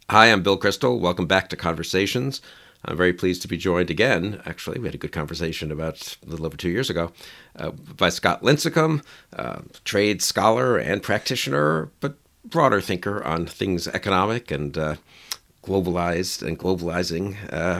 Hi, I'm Bill Crystal. Welcome back to Conversations. I'm very pleased to be joined again. Actually, we had a good conversation about a little over 2 years ago by Scott Lincicome, trade scholar and practitioner, but broader thinker on things economic and globalized and globalizing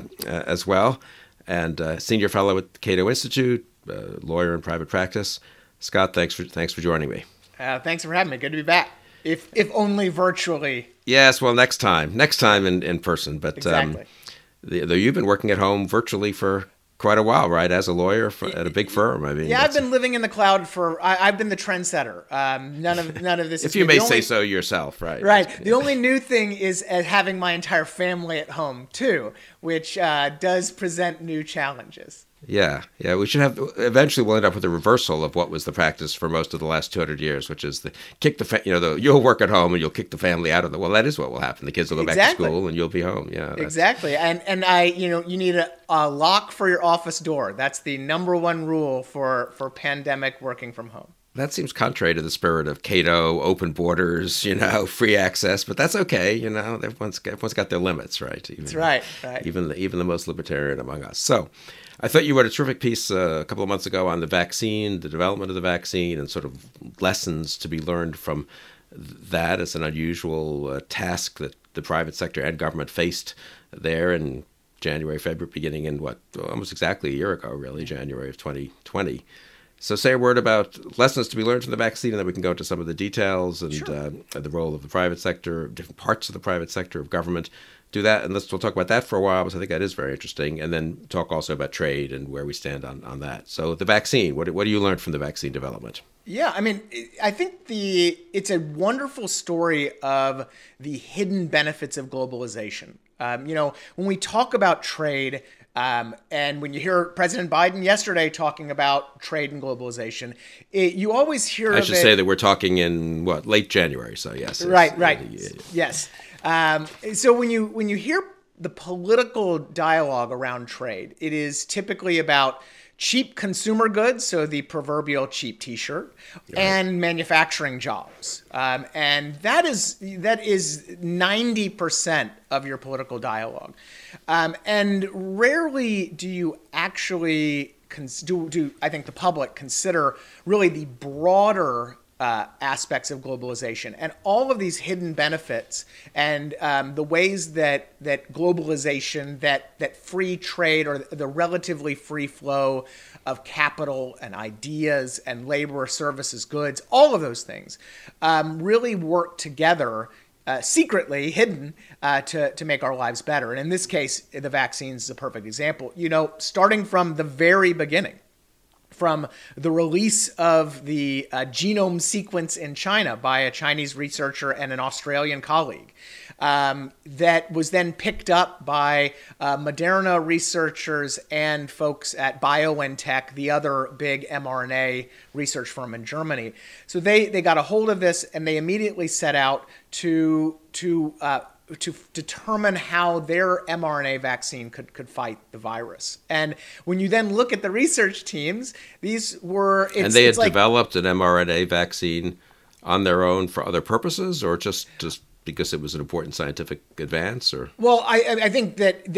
as well, and senior fellow at the Cato Institute, lawyer in private practice. Scott, thanks for joining me. Thanks for having me. Good to be back. If only virtually. Yes, well, next time in person. But Exactly. you've been working at home virtually for quite a while, right? As a lawyer at a big firm. I mean, Yeah, I've been living in the cloud for. I've been the trendsetter. None of this. if Is you new. may say so yourself, right? Right. The only new thing is having my entire family at home too, which does present new challenges. Yeah. We should have eventually we'll end up with a reversal of what was the practice for most of the last 200 years, which is the kick you'll work at home and you'll kick the family out of the. Well, that is what will happen. The kids will go back to Exactly. school and you'll be home. Yeah. Exactly. And you need a lock for your office door. That's the number one rule for pandemic working from home. That seems contrary to the spirit of Cato, open borders, free access, but that's okay. Everyone's got their limits, right? That's right. Right. Even the most libertarian among us. So, I thought you wrote a terrific piece a couple of months ago on the vaccine, the development of the vaccine, and sort of lessons to be learned from that. It's an unusual task that the private sector and government faced there in January, February, beginning in almost exactly a year ago, really, January of 2020. So say a word about lessons to be learned from the vaccine, and then we can go into some of the details and Sure. the role of the private sector, different parts of the private sector of government. Do that, and we'll talk about that for a while, because I think that is very interesting, and then talk also about trade and where we stand on that. So the vaccine, what do you learn from the vaccine development? Yeah, I mean, I think it's a wonderful story of the hidden benefits of globalization. When we talk about trade, and when you hear President Biden yesterday talking about trade and globalization, you always hear I of should it. say that we're talking in late January, so yes. Right. Yes. So when you hear the political dialogue around trade, it is typically about cheap consumer goods, so the proverbial cheap T-shirt, and manufacturing jobs, and that is 90% of your political dialogue, and rarely do you actually do I think the public consider really the broader aspects of globalization and all of these hidden benefits and the ways that globalization, that free trade or the relatively free flow of capital and ideas and labor, services, goods, all of those things really work together. Secretly hidden to make our lives better. And in this case, the vaccines is a perfect example. Starting from the very beginning, from the release of the genome sequence in China by a Chinese researcher and an Australian colleague, that was then picked up by Moderna researchers and folks at BioNTech, the other big mRNA research firm in Germany. So they got a hold of this and they immediately set out to determine how their mRNA vaccine could fight the virus. And when you then look at the research teams, these were... And they had developed an mRNA vaccine on their own for other purposes, or just because it was an important scientific advance, or... Well, I think that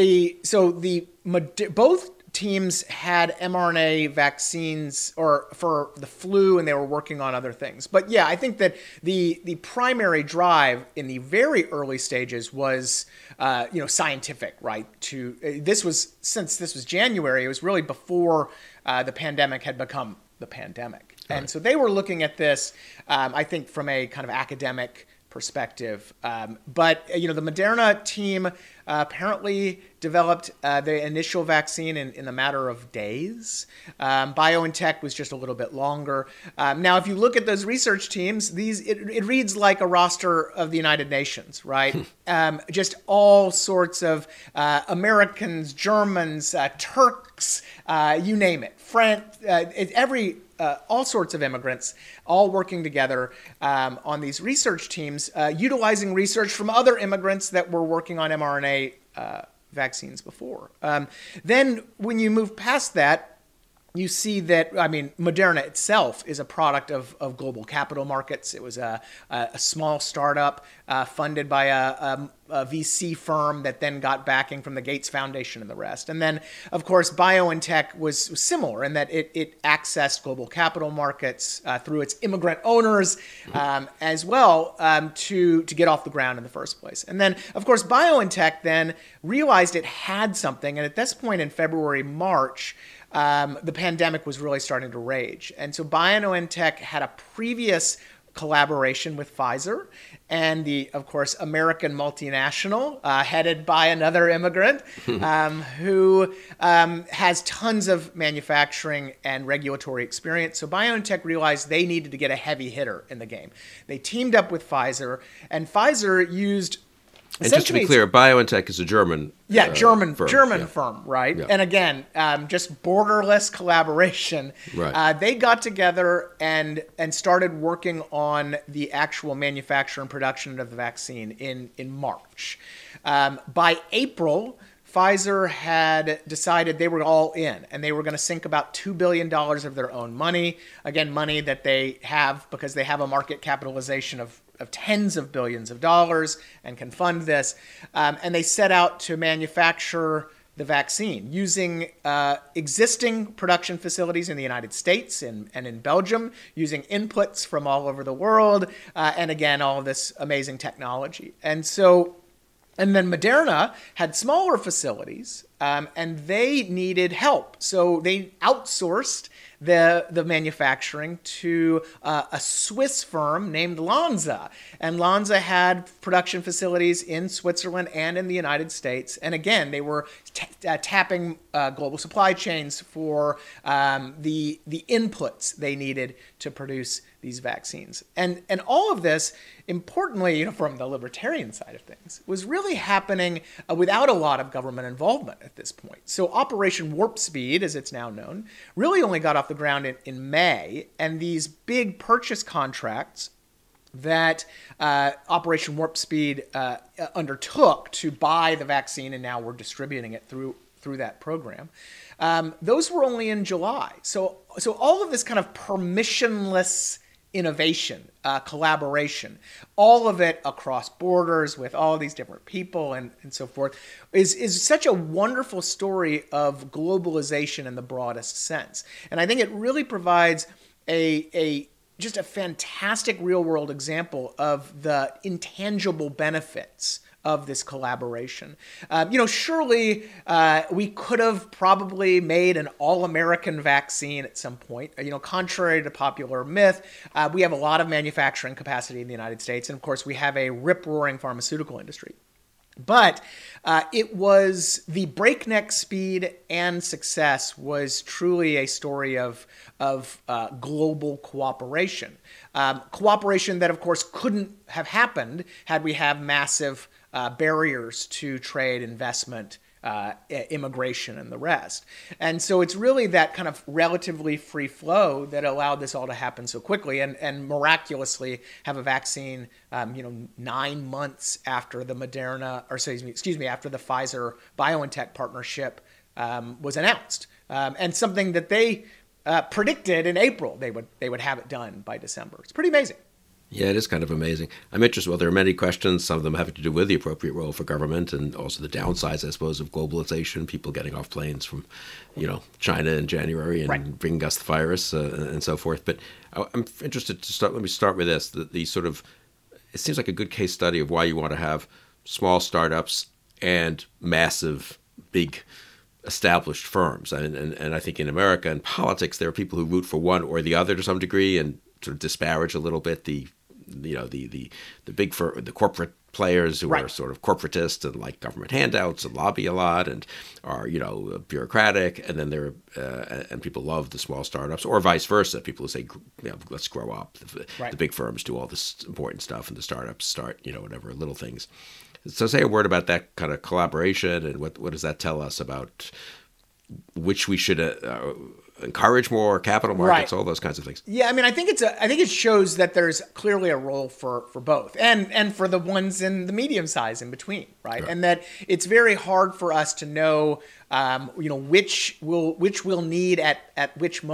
both teams had mRNA vaccines or for the flu, and they were working on other things. But yeah, I think that the primary drive in the very early stages was scientific, right? Since this was January, it was really before the pandemic had become the pandemic. And so they were looking at this, I think, from a kind of academic perspective. But the Moderna team apparently developed the initial vaccine in a matter of days. BioNTech was just a little bit longer. Now, if you look at those research teams, it reads like a roster of the United Nations, right? Just all sorts of Americans, Germans, Turks, you name it, French, all sorts of immigrants, all working together on these research teams, utilizing research from other immigrants that were working on mRNA vaccines before. Then when you move past that, you see that, Moderna itself is a product of global capital markets. It was a small startup funded by a VC firm that then got backing from the Gates Foundation and the rest. And then, of course, BioNTech was similar in that it accessed global capital markets through its immigrant owners as well to get off the ground in the first place. And then, of course, BioNTech then realized it had something. And at this point in February, March, the pandemic was really starting to rage. And so BioNTech had a previous collaboration with Pfizer and the, of course, American multinational headed by another immigrant who has tons of manufacturing and regulatory experience. So BioNTech realized they needed to get a heavy hitter in the game. They teamed up with Pfizer, and Pfizer used... And just to be clear, BioNTech is a German German firm, firm, right? Yeah. And again, just borderless collaboration. Right. They got together and started working on the actual manufacture and production of the vaccine in March. By April, Pfizer had decided they were all in, and they were going to sink about $2 billion of their own money. Again, money that they have because they have a market capitalization of tens of billions of dollars and can fund this. And they set out to manufacture the vaccine using existing production facilities in the United States and in Belgium, using inputs from all over the world, and again, all of this amazing technology. And then Moderna had smaller facilities, and they needed help. So they outsourced the manufacturing to a Swiss firm named Lonza. And Lonza had production facilities in Switzerland and in the United States. And again, they were tapping global supply chains for the inputs they needed to produce these vaccines. And all of this, importantly, from the libertarian side of things, was really happening without a lot of government involvement at this point. So Operation Warp Speed, as it's now known, really only got off the ground in May, and these big purchase contracts that Operation Warp Speed undertook to buy the vaccine, and now we're distributing it through that program. Those were only in July. So all of this kind of permissionless innovation, collaboration, all of it across borders with all these different people and so forth is such a wonderful story of globalization in the broadest sense. And I think it really provides just a fantastic real world example of the intangible benefits of this collaboration. Surely we could have probably made an all-American vaccine at some point. Contrary to popular myth, we have a lot of manufacturing capacity in the United States, and of course we have a rip-roaring pharmaceutical industry. But it was the breakneck speed and success was truly a story of global cooperation. Cooperation that, of course, couldn't have happened had we have massive barriers to trade, investment, immigration, and the rest. And so it's really that kind of relatively free flow that allowed this all to happen so quickly and miraculously have a vaccine, 9 months after the after the Pfizer BioNTech partnership was announced, and something that they predicted in April they would have it done by December. It's pretty amazing. Yeah, it is kind of amazing. I'm interested. Well, there are many questions, some of them having to do with the appropriate role for government and also the downsides, I suppose, of globalization, people getting off planes from, China in January and bringing us the virus and so forth. But I'm interested to start. Let me start with this. The sort of, it seems like a good case study of why you want to have small startups and massive, big established firms. And I think in America and politics, there are people who root for one or the other to some degree and sort of disparage a little bit the big the corporate players who are sort of corporatist and like government handouts and lobby a lot and are bureaucratic, and then there and people love the small startups, or vice versa. People who say, let's grow up. The big firms do all this important stuff, and the startups start whatever little things. So say a word about that kind of collaboration, and what does that tell us about which we should encourage more, capital markets, all those kinds of things. Yeah, I think it shows that there's clearly a role for both, and for the ones in the medium size in between, right? And that it's very hard for us to know, which we'll need at which moment.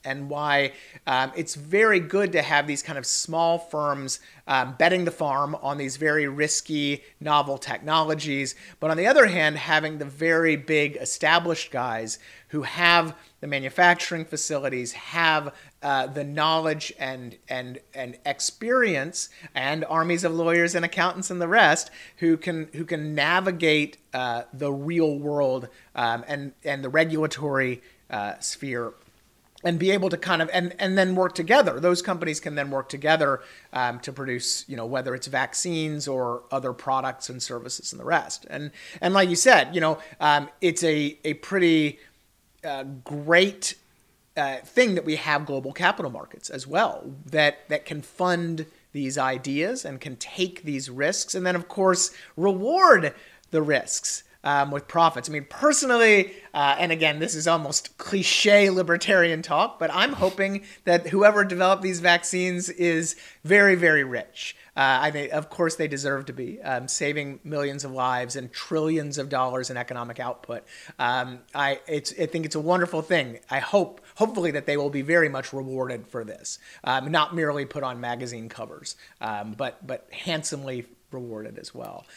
and why it's very good to have these kind of small firms betting the farm on these very risky, novel technologies. But on the other hand, having the very big established guys who have the manufacturing facilities, have the knowledge and experience, and armies of lawyers and accountants and the rest who can navigate the real world and the regulatory sphere, and be able to kind of and then work together. Those companies can then work together to produce, whether it's vaccines or other products and services and the rest. And like you said, it's a pretty great thing that we have global capital markets as well that can fund these ideas and can take these risks, and then of course reward the risks with profits. I mean, personally, and again, this is almost cliche libertarian talk, but I'm hoping that whoever developed these vaccines is very, very rich. I think, of course, they deserve to be, saving millions of lives and trillions of dollars in economic output. I think it's a wonderful thing. Hopefully, that they will be very much rewarded for this, not merely put on magazine covers, but handsomely rewarded as well.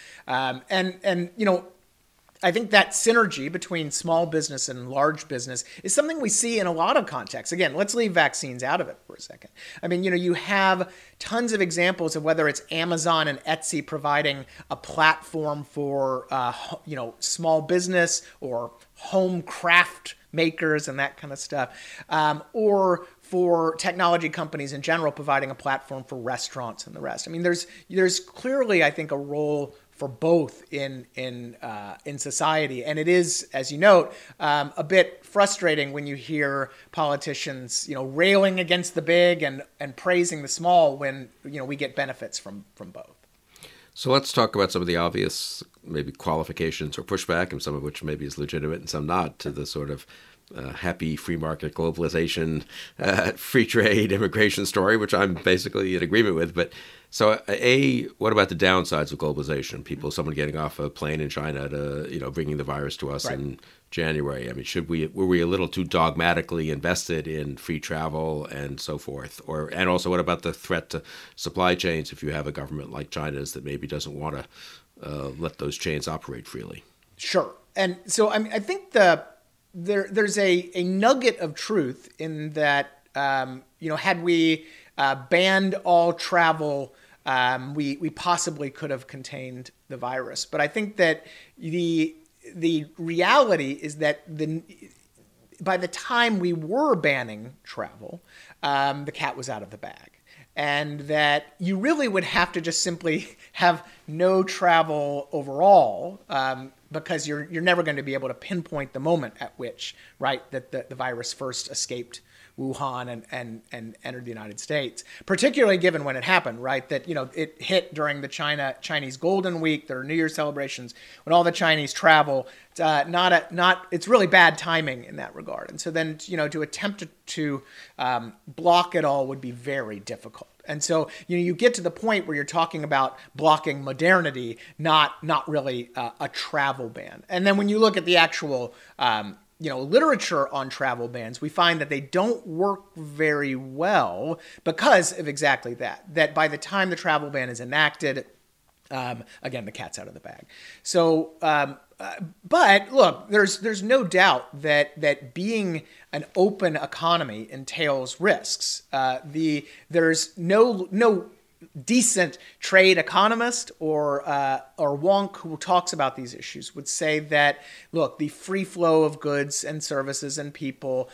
I think that synergy between small business and large business is something we see in a lot of contexts. Again, let's leave vaccines out of it for a second. I mean, you have tons of examples of whether it's Amazon and Etsy providing a platform for, small business or home craft makers and that kind of stuff, or for technology companies in general providing a platform for restaurants and the rest. I mean, there's clearly, I think, a role for both in society, and it is, as you note, a bit frustrating when you hear politicians, railing against the big and praising the small when we get benefits from both. So let's talk about some of the obvious maybe qualifications or pushback, and some of which maybe is legitimate and some not, to the sort of happy free market globalization, free trade, immigration story, which I'm basically in agreement with. But so, what about the downsides of globalization? Someone getting off a plane in China to, bringing the virus to us in January. I mean, were we a little too dogmatically invested in free travel and so forth? And also, what about the threat to supply chains if you have a government like China's that maybe doesn't want to let those chains operate freely? Sure. And so, I think there's a nugget of truth in that, had we banned all travel, we possibly could have contained the virus. But I think that the reality is that by the time we were banning travel, the cat was out of the bag. And that you really would have to just simply have no travel overall, because you're never going to be able to pinpoint the moment at which, that the virus first escaped Wuhan and entered the United States, particularly given when it happened, that, it hit during the Chinese Golden Week, their New Year's celebrations, when all the Chinese travel. It's really bad timing in that regard. And so then, to attempt to block it all would be very difficult. And so, you get to the point where you're talking about blocking modernity, not really a travel ban. And then when you look at the actual, literature on travel bans, we find that they don't work very well because of exactly that by the time the travel ban is enacted, again, the cat's out of the bag. So, but look, there's no doubt that being an open economy entails risks. There's no decent trade economist or wonk who talks about these issues would say that, look, the free flow of goods and services and people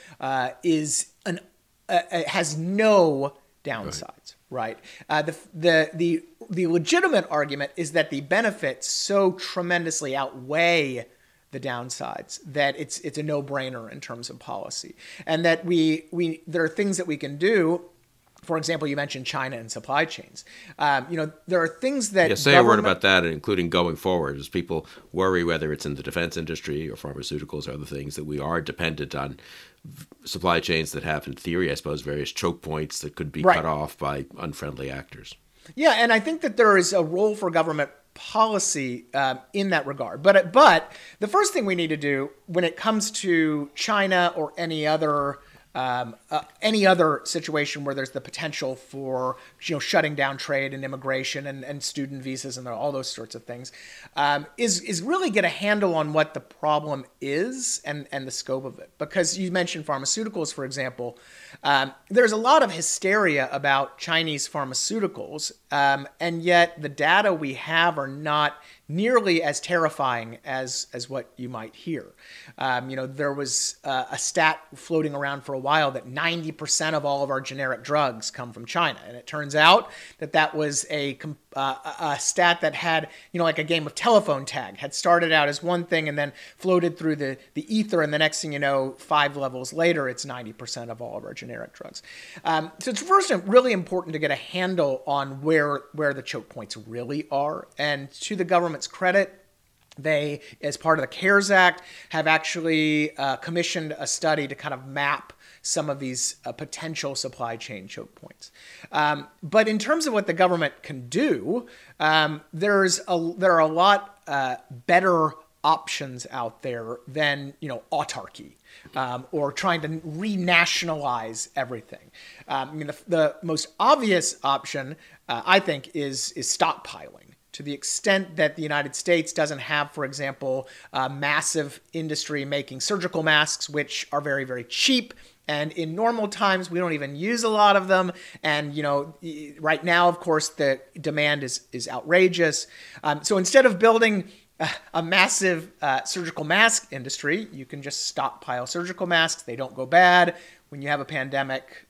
has no downsides, right? The legitimate argument is that the benefits so tremendously outweigh the downsides that it's a no-brainer in terms of policy, and that there are things that we can do. For example, you mentioned China and supply chains. There are things that say a word about that, including going forward, as people worry whether it's in the defense industry or pharmaceuticals or other things, that we are dependent on supply chains that have, in theory, I suppose, various choke points that could be cut off by unfriendly actors. Yeah, and I think that there is a role for government policy in that regard. But the first thing we need to do when it comes to China or any other any other situation where there's the potential for shutting down trade and immigration and student visas and all those sorts of things, is really get a handle on what the problem is and the scope of it. Because you mentioned pharmaceuticals, for example. There's a lot of hysteria about Chinese pharmaceuticals, and yet the data we have are not nearly as terrifying as what you might hear. There was a stat floating around for a while that 90% of all of our generic drugs come from China, and it turns out that was a stat that had, like a game of telephone tag, had started out as one thing and then floated through the ether, and the next thing you know, 5 levels later, it's 90% of all of our generic drugs. So it's first really important to get a handle on where the choke points really are, and to the government's credit, they, as part of the CARES Act, have actually commissioned a study to kind of map some of these potential supply chain choke points. But in terms of what the government can do, there are a lot better options out there than autarky or trying to renationalize everything. The most obvious option, I think, is stockpiling. To the extent that the United States doesn't have, for example, massive industry making surgical masks, which are very, very cheap. And in normal times, we don't even use a lot of them. And, right now, of course, the demand is outrageous. So instead of building a massive surgical mask industry, you can just stockpile surgical masks. They don't go bad. When you have a pandemic,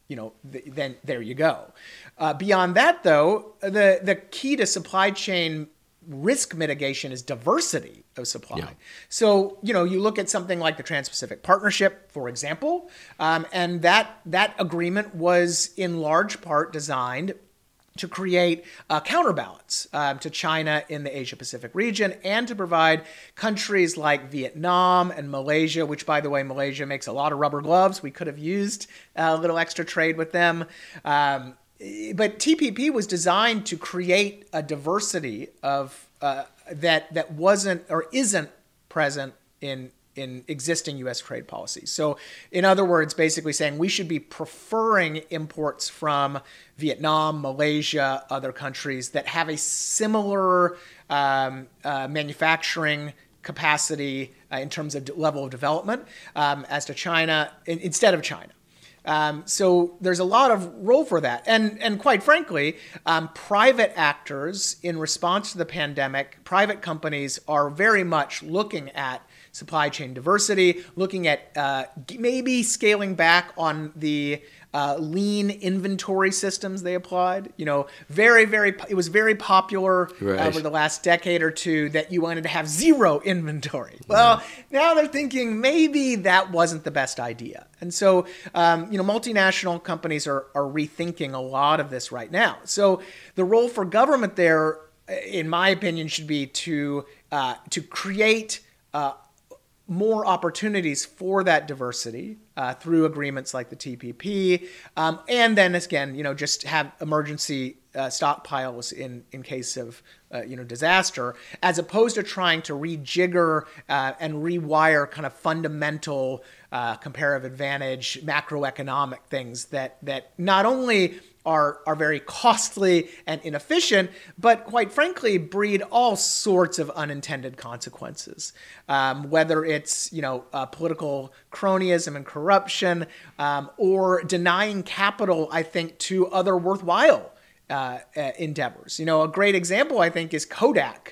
then there you go. Beyond that, though, the key to supply chain risk mitigation is diversity of supply. Yeah. So, you look at something like the Trans-Pacific Partnership, for example, and that agreement was in large part designed to create a counterbalance to China in the Asia-Pacific region, and to provide countries like Vietnam and Malaysia, which, by the way, Malaysia makes a lot of rubber gloves. We could have used a little extra trade with them. But TPP was designed to create a diversity of that wasn't or isn't present in existing U.S. trade policies. So, in other words, basically saying we should be preferring imports from Vietnam, Malaysia, other countries that have a similar manufacturing capacity in terms of level of development as to China, instead of China. So there's a lot of role for that. And quite frankly, private actors in response to the pandemic, private companies are very much looking at supply chain diversity, looking at maybe scaling back on the lean inventory systems they applied. It was very popular over the last decade or two that you wanted to have zero inventory. Well, now they're thinking maybe that wasn't the best idea. And so, multinational companies are rethinking a lot of this right now. So the role for government there, in my opinion, should be to create more opportunities for that diversity through agreements like the TPP, and then again, just have emergency stockpiles in case of disaster, as opposed to trying to rejigger and rewire kind of fundamental comparative advantage macroeconomic things that not only are very costly and inefficient, but quite frankly breed all sorts of unintended consequences. Whether it's political cronyism and corruption, or denying capital, I think, to other worthwhile endeavors. A great example, I think, is Kodak.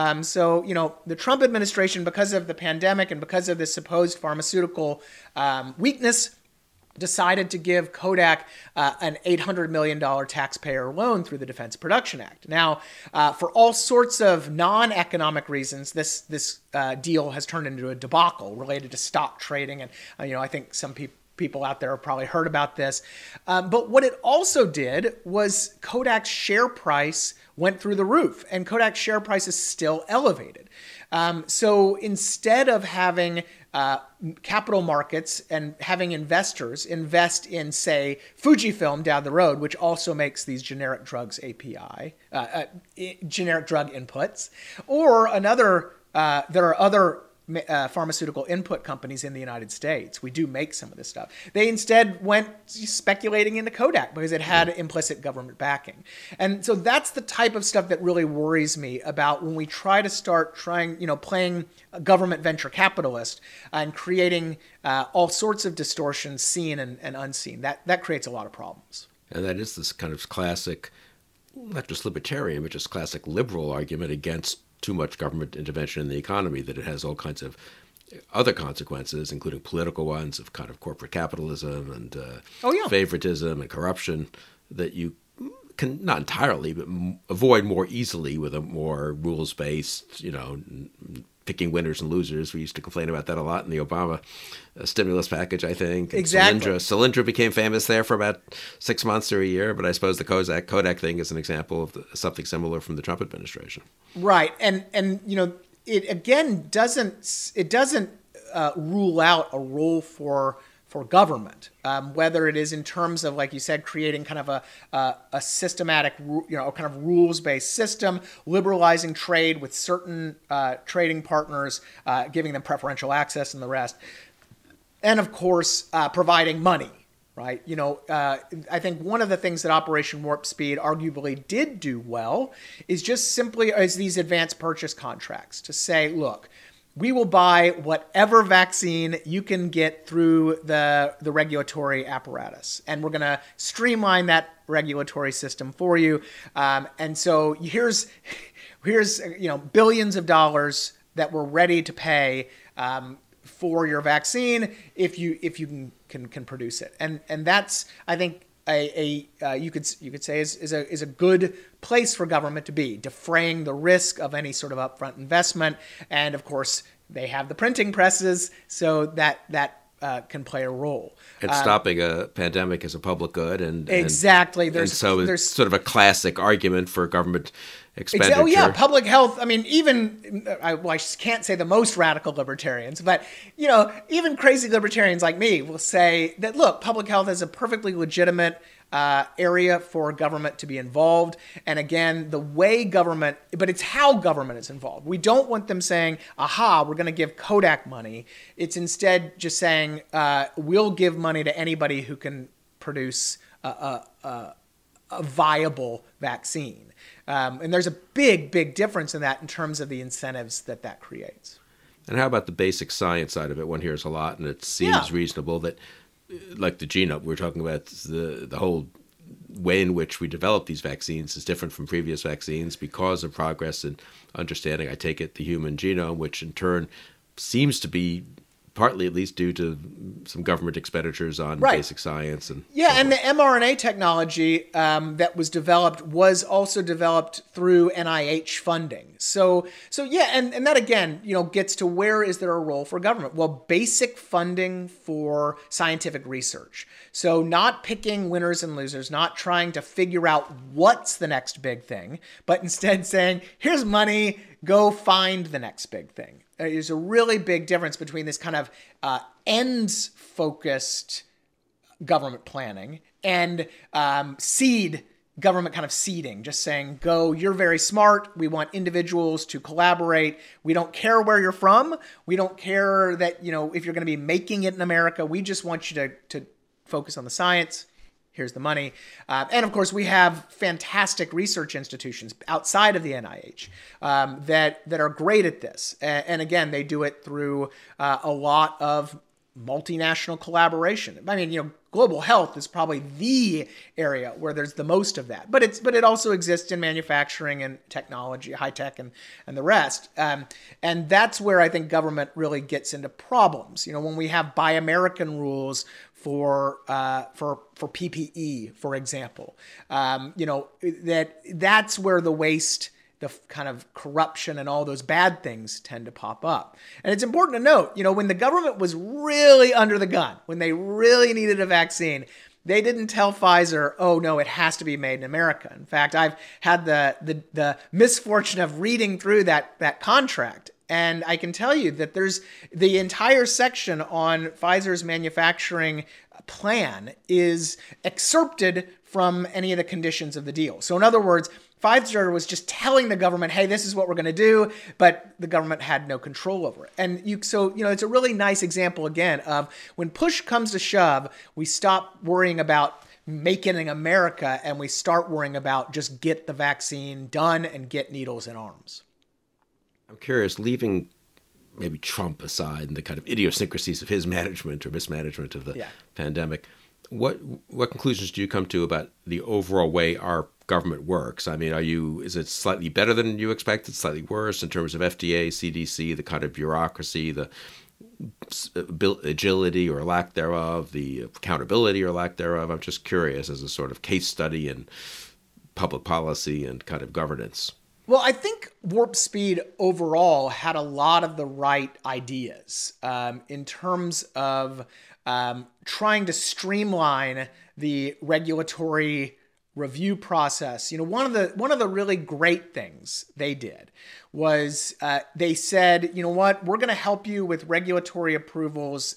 The Trump administration, because of the pandemic and because of this supposed pharmaceutical weakness, decided to give Kodak an $800 million taxpayer loan through the Defense Production Act. Now, for all sorts of non-economic reasons, this deal has turned into a debacle related to stock trading. And, I think some people out there have probably heard about this. But what it also did was Kodak's share price went through the roof, and Kodak's share price is still elevated. So instead of having capital markets and having investors invest in, say, Fujifilm down the road, which also makes these generic drugs generic drug inputs, or there are other pharmaceutical input companies in the United States. We do make some of this stuff. They instead went speculating into Kodak because it had implicit government backing. And so that's the type of stuff that really worries me about when we try to start playing a government venture capitalist and creating all sorts of distortions, seen and unseen. That creates a lot of problems. And that is this kind of classic, not just libertarian, but just classic liberal argument against too much government intervention in the economy, that it has all kinds of other consequences, including political ones of kind of corporate capitalism and favoritism and corruption, that you can not entirely, but avoid more easily with a more rules-based, picking winners and losers. We used to complain about that a lot in the Obama stimulus package, I think. And exactly. Solyndra became famous there for about 6 months or a year, but I suppose the Kodak thing is an example of something similar from the Trump administration. Right, and it again doesn't rule out a role for government, whether it is in terms of, like you said, creating kind of a systematic, kind of rules-based system, liberalizing trade with certain trading partners, giving them preferential access and the rest, and of course providing money. Right. I think one of the things that Operation Warp Speed arguably did do well is just simply as these advanced purchase contracts to say, look, we will buy whatever vaccine you can get through the regulatory apparatus, and we're going to streamline that regulatory system for you. And so here's billions of dollars that we're ready to pay for your vaccine if you can produce it. And that's, I think, you could say is a good place for government to be, defraying the risk of any sort of upfront investment. And of course, they have the printing presses, so that can play a role. And stopping a pandemic is a public good, and exactly. There's sort of a classic argument for government expenditure. Oh yeah, public health. I mean, even I can't say the most radical libertarians, but even crazy libertarians like me will say that, look, public health is a perfectly legitimate area for government to be involved. And again, but it's how government is involved. We don't want them saying, aha, we're going to give Kodak money. It's instead just saying, we'll give money to anybody who can produce a viable vaccine. And there's a big difference in that in terms of the incentives that creates. And how about the basic science side of it? One hears a lot, and it seems reasonable that, like the genome, we're talking about the whole way in which we develop these vaccines is different from previous vaccines because of progress in understanding, I take it, the human genome, which in turn seems to be partly at least due to some government expenditures on basic science. And and the mRNA technology that was developed was also developed through NIH funding. So and that again, gets to where is there a role for government? Well, basic funding for scientific research. So not picking winners and losers, not trying to figure out what's the next big thing, but instead saying, here's money, go find the next big thing. There's a really big difference between this kind of ends-focused government planning and government kind of seeding, just saying, go, you're very smart. We want individuals to collaborate. We don't care where you're from. We don't care that, if you're going to be making it in America. We just want you to focus on the science. Here's the money. And of course, we have fantastic research institutions outside of the NIH that are great at this. And again, they do it through a lot of multinational collaboration. I mean, global health is probably the area where there's the most of that. But it also exists in manufacturing and technology, high tech and the rest. And that's where I think government really gets into problems. When we have Buy American rules for PPE, for example, that's where the waste, the kind of corruption and all those bad things tend to pop up. And it's important to note, when the government was really under the gun, when they really needed a vaccine, they didn't tell Pfizer, oh no, it has to be made in America. In fact, I've had the misfortune of reading through that contract. And I can tell you that there's the entire section on Pfizer's manufacturing plan is excerpted from any of the conditions of the deal. So in other words, Pfizer was just telling the government, hey, this is what we're going to do, but the government had no control over it. And it's a really nice example, again, of when push comes to shove, we stop worrying about making in America and we start worrying about just get the vaccine done and get needles in arms. I'm curious, leaving maybe Trump aside and the kind of idiosyncrasies of his management or mismanagement of the pandemic, what conclusions do you come to about the overall way our government works? I mean, is it slightly better than you expected, slightly worse in terms of FDA, CDC, the kind of bureaucracy, the agility or lack thereof, the accountability or lack thereof? I'm just curious as a sort of case study in public policy and kind of governance. Well, I think Warp Speed overall had a lot of the right ideas in terms of trying to streamline the regulatory review process. One of the really great things they did was they said, you know what, we're going to help you with regulatory approvals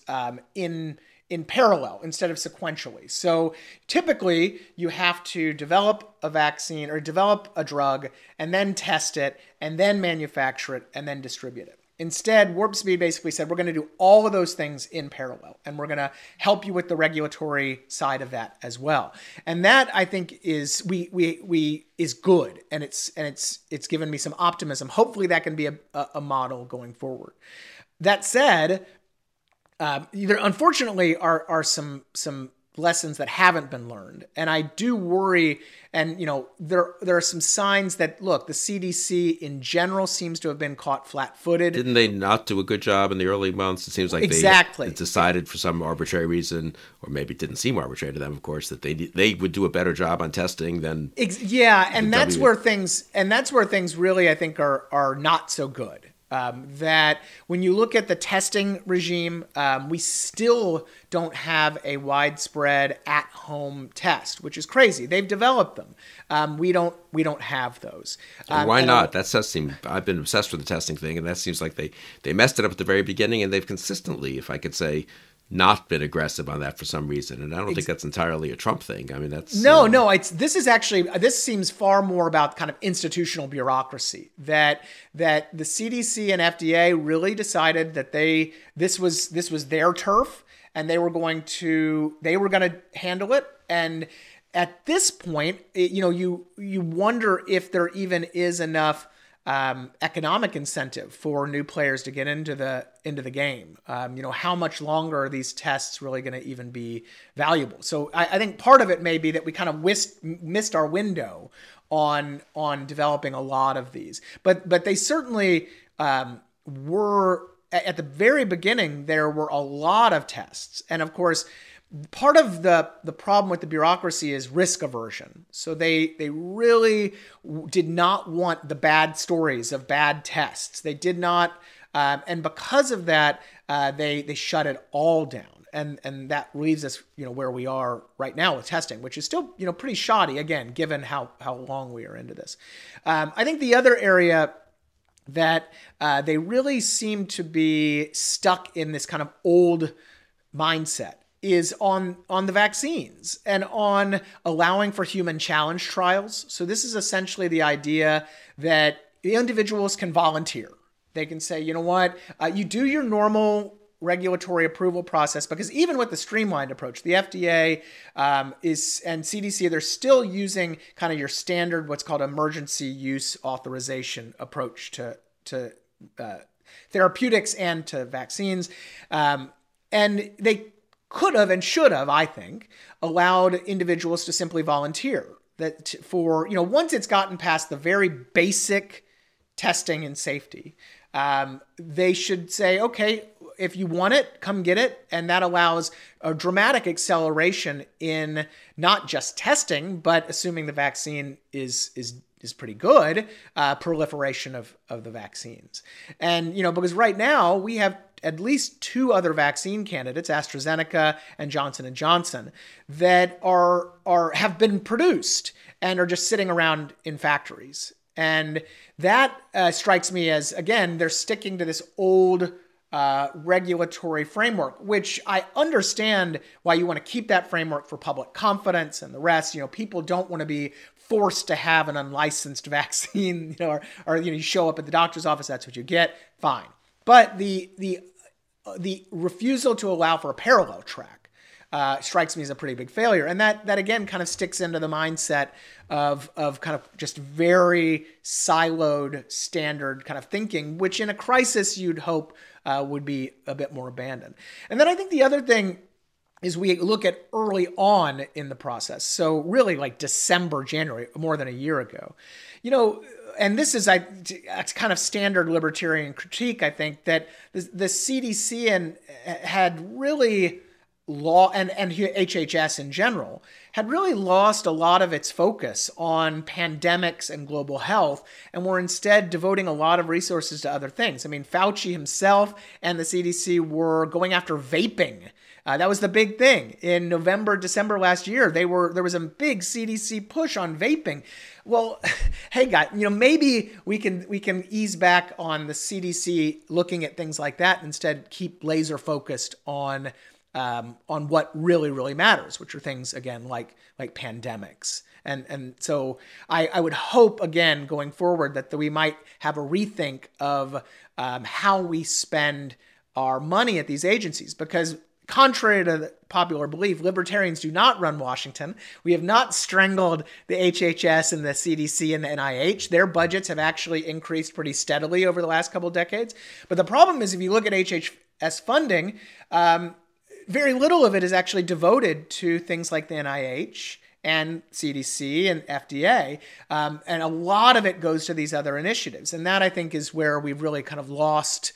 in parallel instead of sequentially. So typically you have to develop a vaccine or develop a drug and then test it and then manufacture it and then distribute it. Instead, Warp Speed basically said, we're going to do all of those things in parallel, and we're going to help you with the regulatory side of that as well. And that, I think, is is good, and it's given me some optimism. Hopefully, that can be a model going forward. That said, there unfortunately are some lessons that haven't been learned, and I do worry. And there are some signs that, look, the CDC in general seems to have been caught flat-footed. Didn't they not do a good job in the early months? It seems like exactly. They decided for some arbitrary reason, or maybe it didn't seem arbitrary to them, of course, that they would do a better job on testing than and that's where things really, I think, are not so good. That when you look at the testing regime, we still don't have a widespread at-home test, which is crazy. They've developed them. We don't have those. And why not? That does seem. I've been obsessed with the testing thing, and that seems like they messed it up at the very beginning, and they've consistently, if I could say, not been aggressive on that for some reason. And I don't think that's entirely a Trump thing. I mean, that's... No, this seems far more about kind of institutional bureaucracy, that the CDC and FDA really decided that this was their turf and they were going to handle it. And at this point, you wonder if there even is enough economic incentive for new players to get into the game. How much longer are these tests really going to even be valuable? So I think part of it may be that we kind of missed our window on developing a lot of these, but they certainly were at the very beginning. There were a lot of tests, and of course, part of the problem with the bureaucracy is risk aversion. So they really did not want the bad stories of bad tests. They did not, and because of that, they shut it all down. And that leaves us, where we are right now with testing, which is still, pretty shoddy, again, given how long we are into this. I think the other area that they really seem to be stuck in this kind of old mindset is on the vaccines and on allowing for human challenge trials. So this is essentially the idea that the individuals can volunteer. They can say, you know what, you do your normal regulatory approval process, because even with the streamlined approach, the FDA and CDC, they're still using kind of your standard, what's called emergency use authorization approach to therapeutics and to vaccines. And they could have and should have, I think, allowed individuals to simply volunteer. That for, once it's gotten past the very basic testing and safety, they should say, okay, if you want it, come get it. And that allows a dramatic acceleration in not just testing, but assuming the vaccine is pretty good, proliferation of the vaccines. And, because right now we have at least two other vaccine candidates, AstraZeneca and Johnson & Johnson, that have been produced and are just sitting around in factories. And that strikes me as, again, they're sticking to this old regulatory framework, which I understand why you want to keep that framework for public confidence and the rest. People don't want to be forced to have an unlicensed vaccine, or you show up at the doctor's office, that's what you get. Fine. But the refusal to allow for a parallel track strikes me as a pretty big failure. And that again kind of sticks into the mindset of kind of just very siloed standard kind of thinking, which in a crisis you'd hope would be a bit more abandoned. And then I think the other thing is we look at early on in the process. So really like December, January, more than a year ago, and this is a kind of standard libertarian critique, I think, that the CDC had really and HHS in general had really lost a lot of its focus on pandemics and global health, and were instead devoting a lot of resources to other things. I mean, Fauci himself and the CDC were going after vaping. That was the big thing. In November, December last year, there was a big CDC push on vaping. Well, hey guys, maybe we can ease back on the CDC looking at things like that, and instead keep laser focused on what really, really matters, which are things, again, like pandemics. And so I would hope, again, going forward, that we might have a rethink of how we spend our money at these agencies, because contrary to the popular belief, libertarians do not run Washington. We have not strangled the HHS and the CDC and the NIH. Their budgets have actually increased pretty steadily over the last couple of decades. But the problem is, if you look at HHS funding, very little of it is actually devoted to things like the NIH and CDC and FDA, and a lot of it goes to these other initiatives. And that, I think, is where we've really kind of lost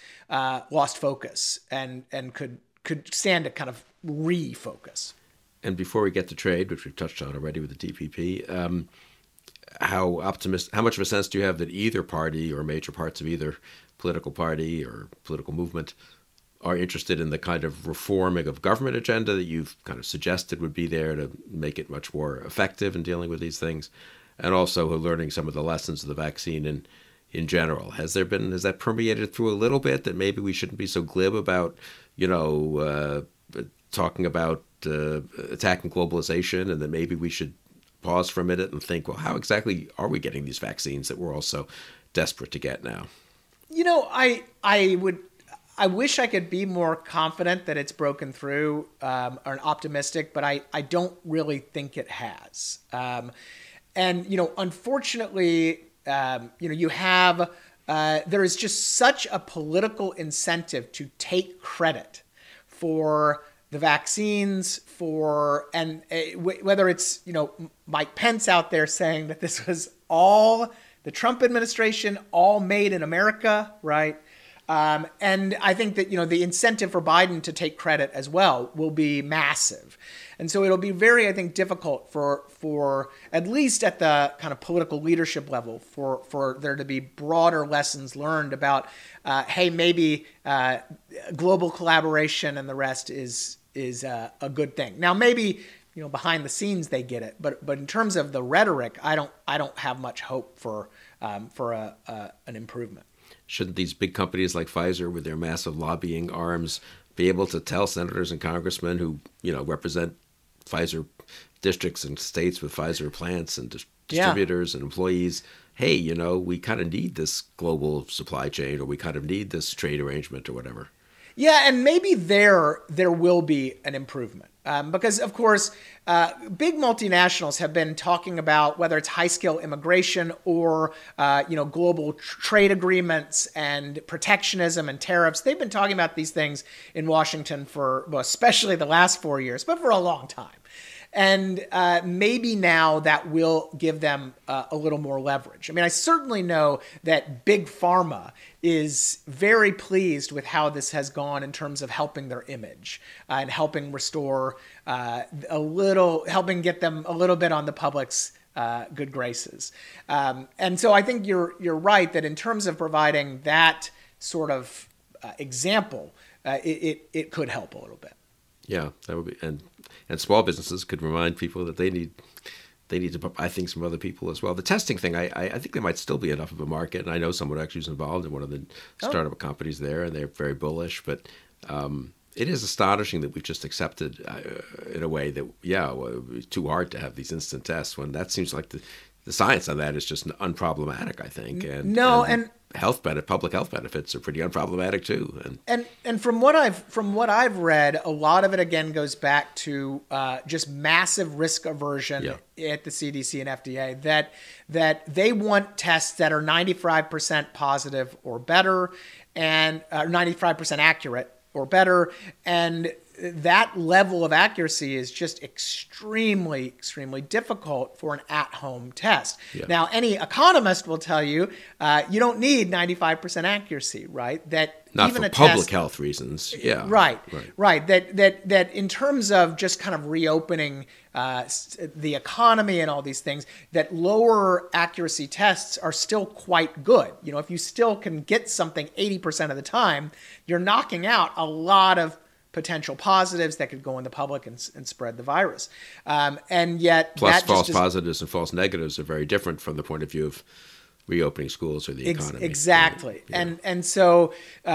focus and could stand to kind of refocus. And before we get to trade, which we've touched on already with the TPP, how much of a sense do you have that either party or major parts of either political party or political movement are interested in the kind of reforming of government agenda that you've kind of suggested would be there to make it much more effective in dealing with these things, and also learning some of the lessons of the vaccine in general? Has that permeated through a little bit, that maybe we shouldn't be so glib about, talking about attacking globalization, and that maybe we should pause for a minute and think, well, how exactly are we getting these vaccines that we're all so desperate to get now? I wish I could be more confident that it's broken through, or optimistic, but I don't really think it has. Unfortunately, you have there is just such a political incentive to take credit for the vaccines, whether it's Mike Pence out there saying that this was all the Trump administration, all made in America, right? And I think that, the incentive for Biden to take credit as well will be massive. And so it'll be very, I think, difficult for at least at the kind of political leadership level for there to be broader lessons learned about, hey, maybe global collaboration and the rest is a good thing. Now, maybe, behind the scenes they get it, but in terms of the rhetoric, I don't have much hope for an improvement. Shouldn't these big companies like Pfizer, with their massive lobbying arms, be able to tell senators and congressmen who, represent Pfizer districts and states with Pfizer plants and distributors and employees, hey, we kind of need this global supply chain, or we kind of need this trade arrangement or whatever? Yeah, and maybe there will be an improvement. Because, of course, big multinationals have been talking about whether it's high-scale immigration or, global trade agreements and protectionism and tariffs. They've been talking about these things in Washington especially the last 4 years, but for a long time. And maybe now that will give them a little more leverage. I mean, I certainly know that Big Pharma is very pleased with how this has gone in terms of helping their image and helping restore helping get them a little bit on the public's good graces. And so I think you're right that in terms of providing that sort of example, it could help a little bit. Yeah, that would be, and small businesses could remind people that they need they need to buy things from other people as well. The testing thing, I think there might still be enough of a market, and I know someone actually who's involved in one of the startup companies there, and they're very bullish. But it is astonishing that we've just accepted in a way that, it's too hard to have these instant tests when that seems like the science on that is just unproblematic, I think. And public health benefits are pretty unproblematic too. And from what I've read, a lot of it again goes back to just massive risk aversion at the CDC and FDA that they want tests that are 95% positive or better and 95% accurate or better, and that level of accuracy is just extremely, extremely difficult for an at-home test. Yeah. Now, any economist will tell you you don't need 95% accuracy, right? That not even for public health reasons. Yeah. Right. That in terms of just kind of reopening the economy and all these things, that lower accuracy tests are still quite good. You know, if you still can get something 80% of the time, you're knocking out a lot of potential positives that could go in the public and spread the virus. And yet, plus false positives and false negatives are very different from the point of view of reopening schools or the economy. Exactly. Right? Yeah. And so,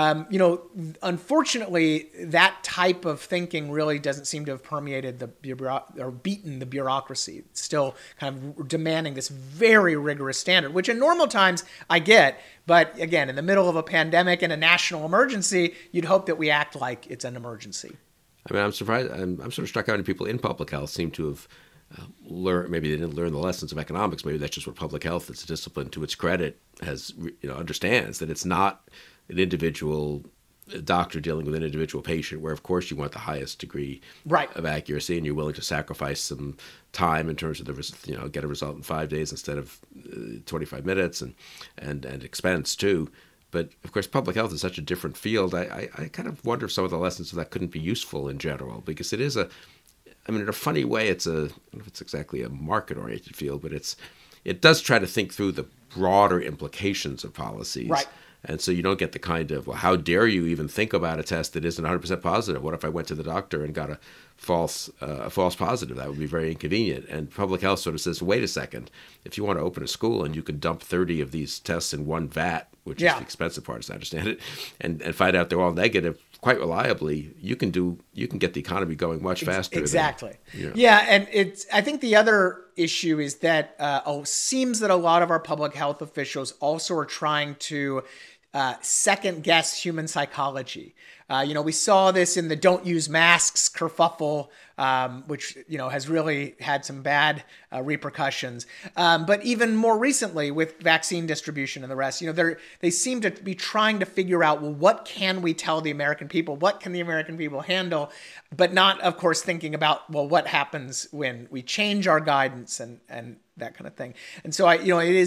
unfortunately, that type of thinking really doesn't seem to have permeated or beaten the bureaucracy. It's still kind of demanding this very rigorous standard, which in normal times I get. But again, in the middle of a pandemic and a national emergency, you'd hope that we act like it's an emergency. I mean, I'm surprised. I'm sort of struck how many people in public health seem to have learn. Maybe they didn't learn the lessons of economics. Maybe that's just what public health, as a discipline, to its credit, has understands that it's not an individual doctor dealing with an individual patient, where of course you want the highest degree of accuracy, and you're willing to sacrifice some time in terms of the get a result in 5 days instead of 25 minutes, and expense too. But of course, public health is such a different field. I kind of wonder if some of the lessons of that couldn't be useful in general, because it is in a funny way, I don't know if it's exactly a market-oriented field, but it does try to think through the broader implications of policies. Right. And so you don't get the kind of, well, how dare you even think about a test that isn't 100% positive? What if I went to the doctor and got a false positive? That would be very inconvenient. And public health sort of says, wait a second, if you want to open a school and you can dump 30 of these tests in one vat, which is the expensive part, as I understand it, and find out they're all negative quite reliably, you can get the economy going much faster. Exactly. And I think the other issue is that it seems that a lot of our public health officials also are trying to second guess human psychology. We saw this in the don't use masks kerfuffle, which, has really had some bad repercussions. But even more recently with vaccine distribution and the rest, they seem to be trying to figure out, well, what can we tell the American people? What can the American people handle? But not, of course, thinking about, well, what happens when we change our guidance and that kind of thing. And so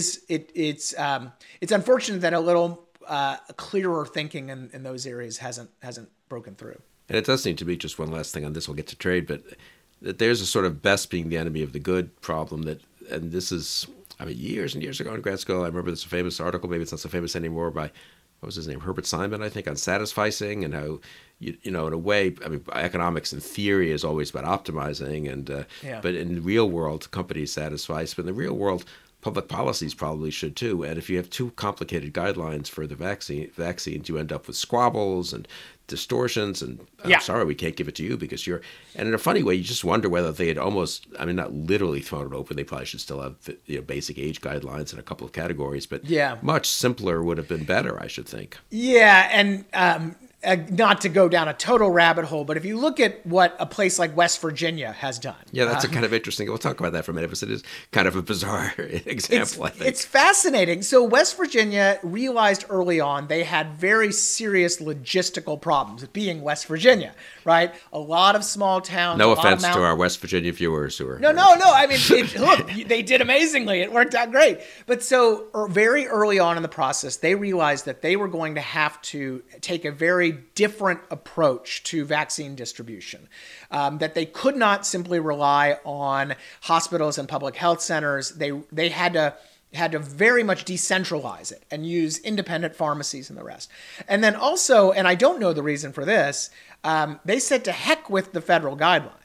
it's unfortunate that a little clearer thinking in those areas hasn't broken through. And it does seem to be, just one last thing on this, we'll get to trade, but that there's a sort of best being the enemy of the good problem and this is, years and years ago in grad school, I remember this famous article, maybe it's not so famous anymore, by, what was his name, Herbert Simon, I think, on satisficing, and how, in a way, economics in theory is always about optimizing, but in the real world, companies satisfice, but in the real world, public policies probably should too. And if you have too complicated guidelines for the vaccines, you end up with squabbles and distortions. And I'm sorry, we can't give it to you because you're. And in a funny way, you just wonder whether they had almost, not literally thrown it open. They probably should still have basic age guidelines in a couple of categories. But much simpler would have been better, I should think. Yeah, and not to go down a total rabbit hole, but if you look at what a place like West Virginia has done. Yeah, that's a kind of interesting. We'll talk about that for a minute, because it is kind of a bizarre example, I think. It's fascinating. So West Virginia realized early on they had very serious logistical problems, being West Virginia, right? A lot of small towns. No offense to our West Virginia viewers who are. No. Look, they did amazingly. It worked out great. But so very early on in the process, they realized that they were going to have to take a very different approach to vaccine distribution, that they could not simply rely on hospitals and public health centers. They had to very much decentralize it and use independent pharmacies and the rest. And then also, and I don't know the reason for this, they said to heck with the federal guidelines.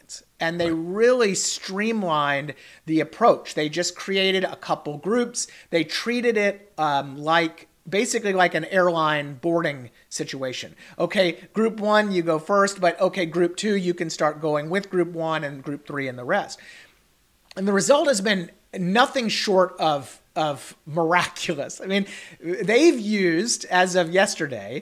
and they really streamlined the approach. They just created a couple groups. They treated it basically like an airline boarding situation. Okay, group 1, you go first, but okay, group 2, you can start going with group 1 and group 3 and the rest. And the result has been nothing short of miraculous. I mean, they've used, as of yesterday,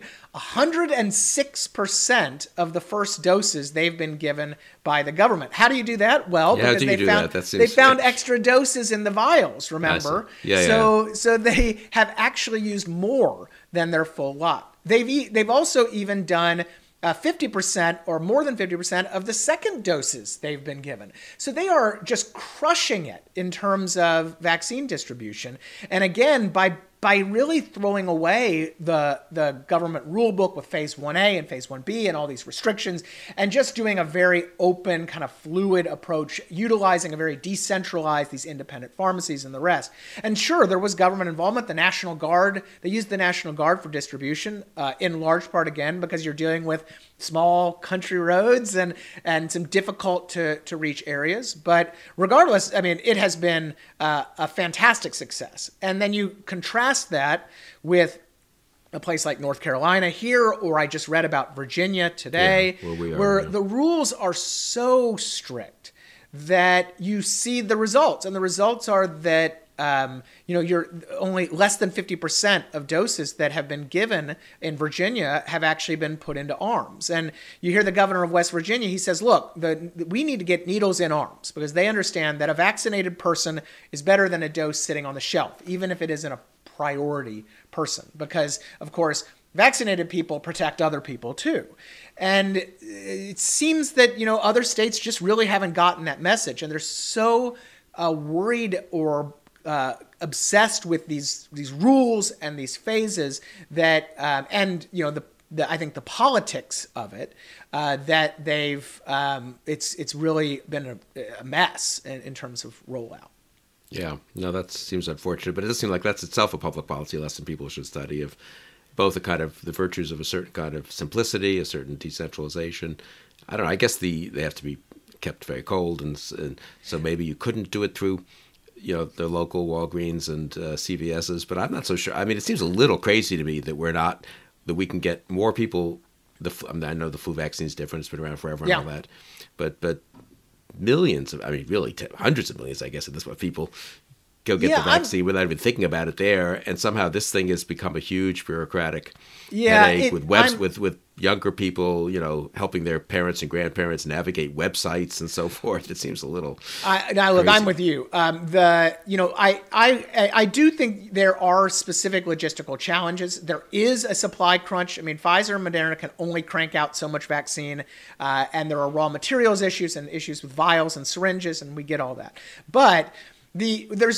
106% of the first doses they've been given by the government. How do you do that? Well, because they found extra doses in the vials, remember? So they have actually used more than their full lot. They've also even done 50% or more than 50% of the second doses they've been given. So they are just crushing it in terms of vaccine distribution. And again, by really throwing away the government rule book with phase 1A and phase 1B and all these restrictions, and just doing a very open, kind of fluid approach, utilizing a very decentralized, these independent pharmacies and the rest. And sure, there was government involvement. The National Guard, they used the National Guard for distribution, in large part, again, because you're dealing with small country roads and some difficult to reach areas. But regardless, I mean, it has been a fantastic success. And then you contrast that with a place like North Carolina here, or I just read about Virginia today, where the rules are so strict that you see the results. And the results are that you're only less than 50% of doses that have been given in Virginia have actually been put into arms. And you hear the governor of West Virginia, he says, look, we need to get needles in arms, because they understand that a vaccinated person is better than a dose sitting on the shelf, even if it isn't a priority person, because, of course, vaccinated people protect other people too. And it seems that, other states just really haven't gotten that message, and they're so worried or obsessed with these rules and these phases that, I think the politics of it, that they've, it's really been a mess in terms of rollout. Yeah, no, that seems unfortunate, but it does seem like that's itself a public policy lesson people should study, of both the virtues of a certain kind of simplicity, a certain decentralization. I don't know, I guess they have to be kept very cold, and so maybe you couldn't do it through, the local Walgreens and CVS's, but I'm not so sure. I mean, it seems a little crazy to me that we can get more people. I know the flu vaccine is different; it's been around forever and all that, but millions of, really hundreds of millions, I guess, at this point, people go get the vaccine without even thinking about it there, and somehow this thing has become a huge bureaucratic headache with younger people, helping their parents and grandparents navigate websites and so forth. It seems a little. Look, I'm with you. I do think there are specific logistical challenges. There is a supply crunch. I mean, Pfizer and Moderna can only crank out so much vaccine, and there are raw materials issues and issues with vials and syringes, and we get all that. But there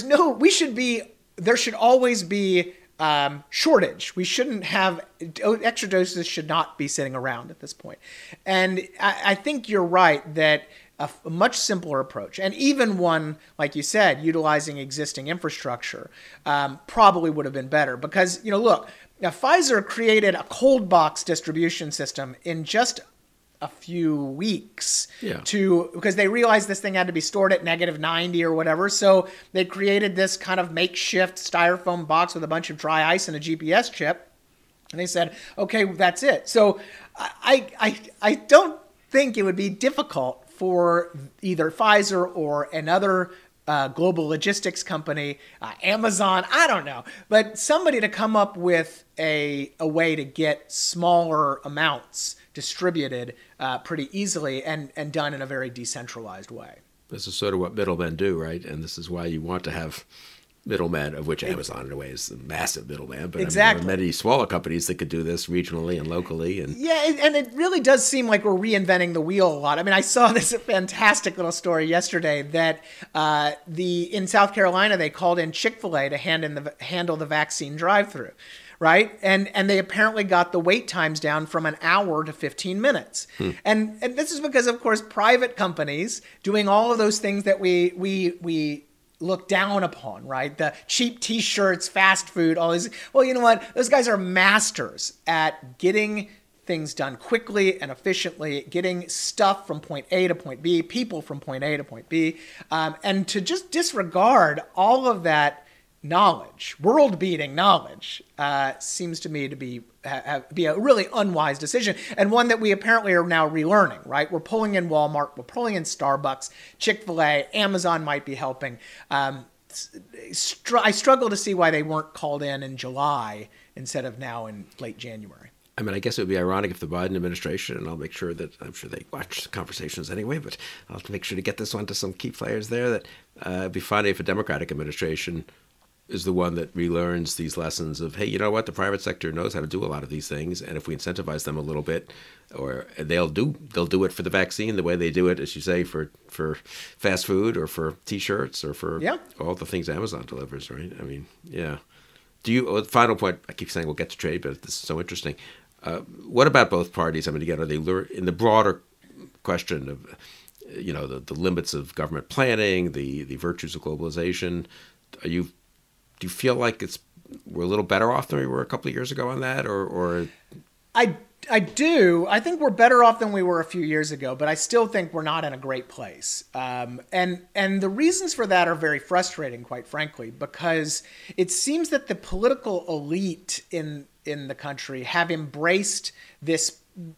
should always be shortage. We shouldn't have extra doses, should not be sitting around at this point. And I think you're right that a much simpler approach, and even one, like you said, utilizing existing infrastructure, probably would have been better. Because, look, now Pfizer created a cold box distribution system in just a few weeks because they realized this thing had to be stored at -90 or whatever. So they created this kind of makeshift styrofoam box with a bunch of dry ice and a GPS chip. And they said, okay, that's it. So I don't think it would be difficult for either Pfizer or another global logistics company, Amazon, I don't know, but somebody to come up with a way to get smaller amounts distributed pretty easily and done in a very decentralized way. This is sort of what middlemen do, right? And this is why you want to have middlemen, of which Amazon in a way is a massive middleman. But exactly. There are many smaller companies that could do this regionally and locally. And it really does seem like we're reinventing the wheel a lot. I mean, I saw this fantastic little story yesterday that in South Carolina, they called in Chick-fil-A to handle the vaccine drive-through. Right. And they apparently got the wait times down from an hour to 15 minutes. And this is because, of course, private companies doing all of those things that we look down upon, right? The cheap T-shirts, fast food, all these. Well, you know what? Those guys are masters at getting things done quickly and efficiently, getting stuff from point A to point B, people from point A to point B, and to just disregard all of that knowledge, world-beating knowledge, seems to me to be a really unwise decision, and one that we apparently are now relearning, right? We're pulling in Walmart, we're pulling in Starbucks, Chick-fil-A, Amazon might be helping. I struggle to see why they weren't called in July instead of now in late January. I mean, I guess it would be ironic if the Biden administration, and I'll make sure that, I'm sure they watch the conversations anyway, but I'll make sure to get this one to some key players there, that it'd be funny if a Democratic administration is the one that relearns these lessons of, hey, you know what, the private sector knows how to do a lot of these things, and if we incentivize them a little bit, or they'll do it for the vaccine the way they do it, as you say, for fast food or for T-shirts or for all the things Amazon delivers, right? I mean, yeah. Final point, I keep saying we'll get to trade, but this is so interesting. What about both parties? I mean, again, are they in the broader question of, the limits of government planning, the virtues of globalization? Do you feel like we're a little better off than we were a couple of years ago on that, or? I do. I think we're better off than we were a few years ago, but I still think we're not in a great place. And the reasons for that are very frustrating, quite frankly, because it seems that the political elite in the country have embraced this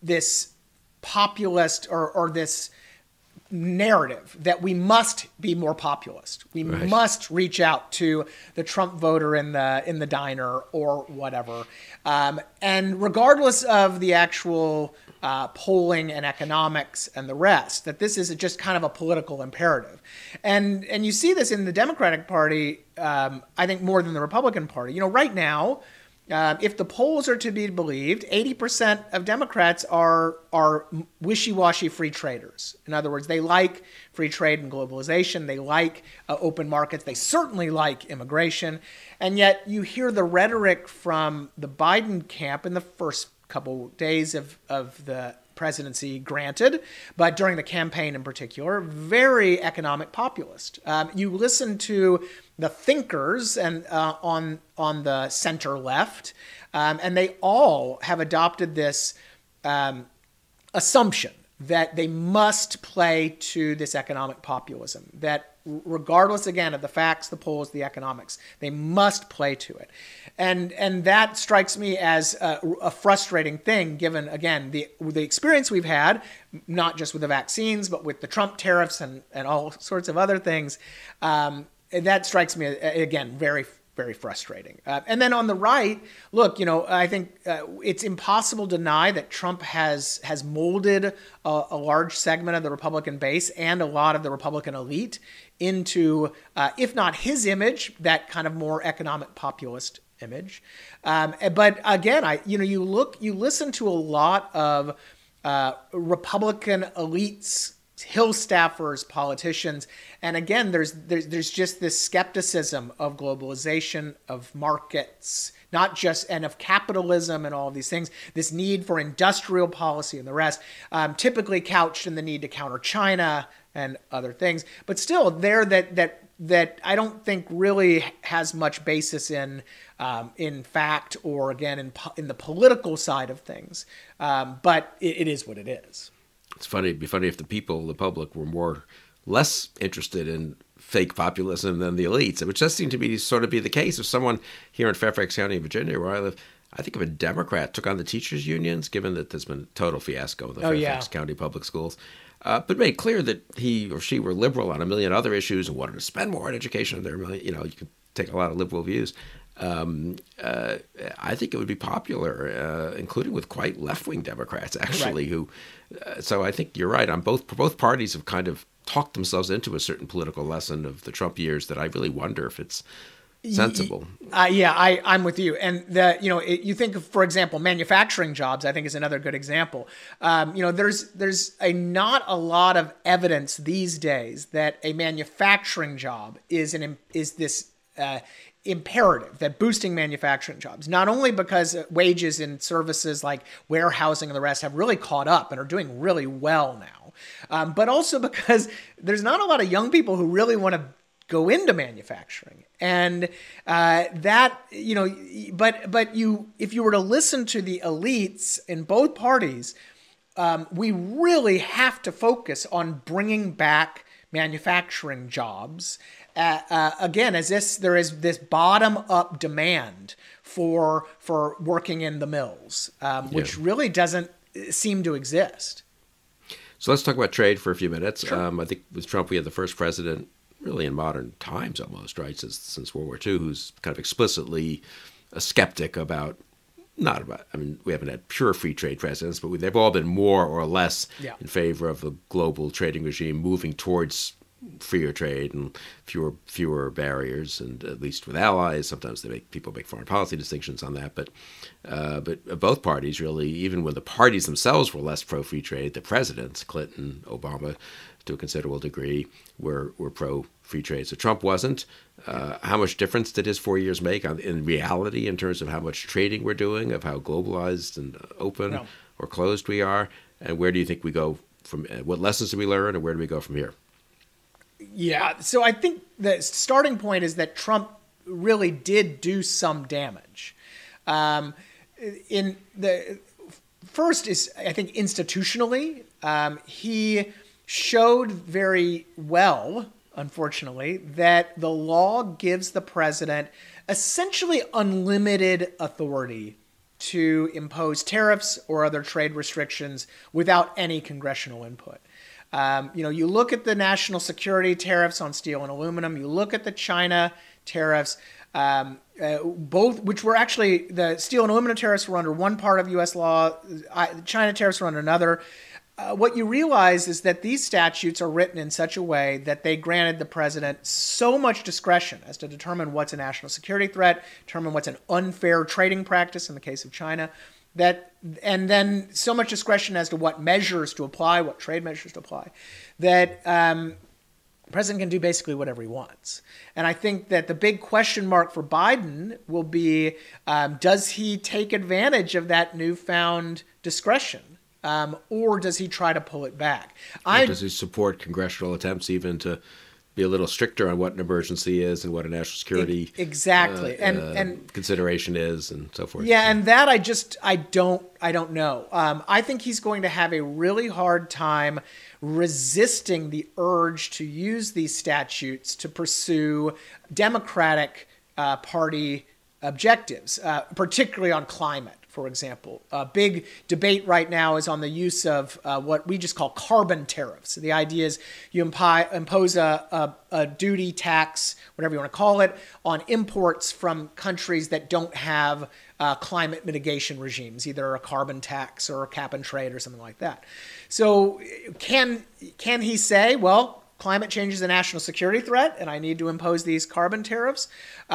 populist or this narrative that we must be more populist. We must reach out to the Trump voter in the diner or whatever. And regardless of the actual polling and economics and the rest, that this is just kind of a political imperative. And you see this in the Democratic Party, I think more than the Republican Party. Right now, if the polls are to be believed, 80% of Democrats are wishy-washy free traders. In other words, they like free trade and globalization. They like open markets. They certainly like immigration. And yet you hear the rhetoric from the Biden camp in the first couple days of the presidency, granted, but during the campaign in particular, very economic populist. You listen to the thinkers and on the center left, and they all have adopted this assumption that they must play to this economic populism, that regardless, again, of the facts, the polls, the economics, they must play to it. And that strikes me as a frustrating thing, given, again, the experience we've had, not just with the vaccines, but with the Trump tariffs and all sorts of other things. That strikes me, again, very, very frustrating. And then on the right, look, I think it's impossible to deny that Trump has molded a large segment of the Republican base and a lot of the Republican elite into, if not his image, that kind of more economic populist image. But again, you listen to a lot of Republican elites, Hill staffers, politicians, and again, there's just this skepticism of globalization, of markets, not just, and of capitalism and all of these things, this need for industrial policy and the rest, typically couched in the need to counter China and other things, but still there that I don't think really has much basis in fact, or again in the political side of things, but it is what it is. It's funny. It'd be funny if the public, were less interested in fake populism than the elites, which does seem to be sort of be the case. If someone here in Fairfax County, Virginia, where I live, I think if a Democrat took on the teachers' unions, given that there's been a total fiasco in the Fairfax County public schools, but made clear that he or she were liberal on a million other issues and wanted to spend more on education. You can take a lot of liberal views. I think it would be popular, including with quite left-wing Democrats, actually. Who, so I think you're right. Both parties have kind of talked themselves into a certain political lesson of the Trump years that I really wonder if it's sensible. I'm with you. And you think of, for example, manufacturing jobs, I think is another good example. There's not a lot of evidence these days that a manufacturing job is this imperative, that boosting manufacturing jobs, not only because wages in services like warehousing and the rest have really caught up and are doing really well now, but also because there's not a lot of young people who really want to go into manufacturing. And that, but if you were to listen to the elites in both parties, we really have to focus on bringing back manufacturing jobs. Again, as there is this bottom-up demand for working in the mills, which really doesn't seem to exist. So let's talk about trade for a few minutes. Sure. I think with Trump, we had the first president, really in modern times almost, right, since World War II, who's kind of explicitly a skeptic about, we haven't had pure free trade presidents, but they've all been more or less in favor of the global trading regime moving towards freer trade and fewer barriers, and at least with allies. Sometimes people make foreign policy distinctions on that, but both parties really, even when the parties themselves were less pro-free trade, the presidents, Clinton, Obama, to a considerable degree, were pro-free trade. So Trump wasn't. How much difference did his 4 years make in reality in terms of how much trading we're doing, of how globalized and open or closed we are? And where do you think we go from, what lessons do we learn, and where do we go from here? Yeah, so I think the starting point is that Trump really did do some damage. In the first is, I think, institutionally, he showed very well, unfortunately, that the law gives the president essentially unlimited authority to impose tariffs or other trade restrictions without any congressional input. You look at the national security tariffs on steel and aluminum. You look at the China tariffs, both, which were actually, the steel and aluminum tariffs were under one part of U.S. law. China tariffs were under another. What you realize is that these statutes are written in such a way that they granted the president so much discretion as to determine what's a national security threat, determine what's an unfair trading practice in the case of China, and then so much discretion as to what measures to apply, what trade measures to apply, that the president can do basically whatever he wants. And I think that the big question mark for Biden will be, does he take advantage of that newfound discretion? Or does he try to pull it back? Does he support congressional attempts even to be a little stricter on what an emergency is and what a national security and consideration is, and so forth? Yeah, and that I don't know. I think he's going to have a really hard time resisting the urge to use these statutes to pursue Democratic Party objectives, particularly on climate. For example, a big debate right now is on the use of what we just call carbon tariffs. The idea is you impose a duty, tax, whatever you want to call it, on imports from countries that don't have climate mitigation regimes, either a carbon tax or a cap and trade or something like that. So can he say, well, climate change is a national security threat and I need to impose these carbon tariffs?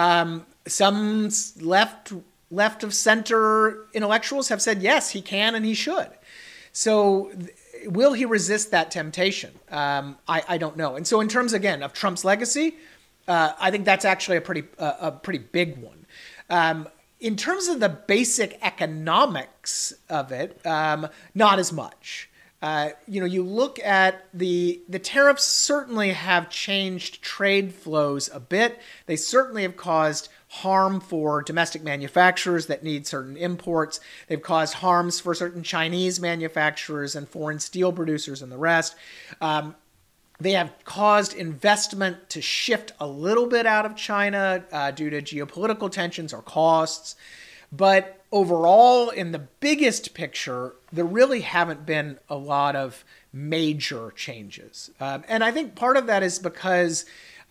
Some left of center intellectuals have said, yes, he can and he should. So will he resist that temptation? I don't know. And so in terms, again, of Trump's legacy, I think that's actually a pretty big one. In terms of the basic economics of it, not as much. You look at the tariffs certainly have changed trade flows a bit. They certainly have caused harm for domestic manufacturers that need certain imports. They've caused harms for certain Chinese manufacturers and foreign steel producers and the rest. They have caused investment to shift a little bit out of China due to geopolitical tensions or costs. But overall, in the biggest picture, there really haven't been a lot of major changes. And I think part of that is because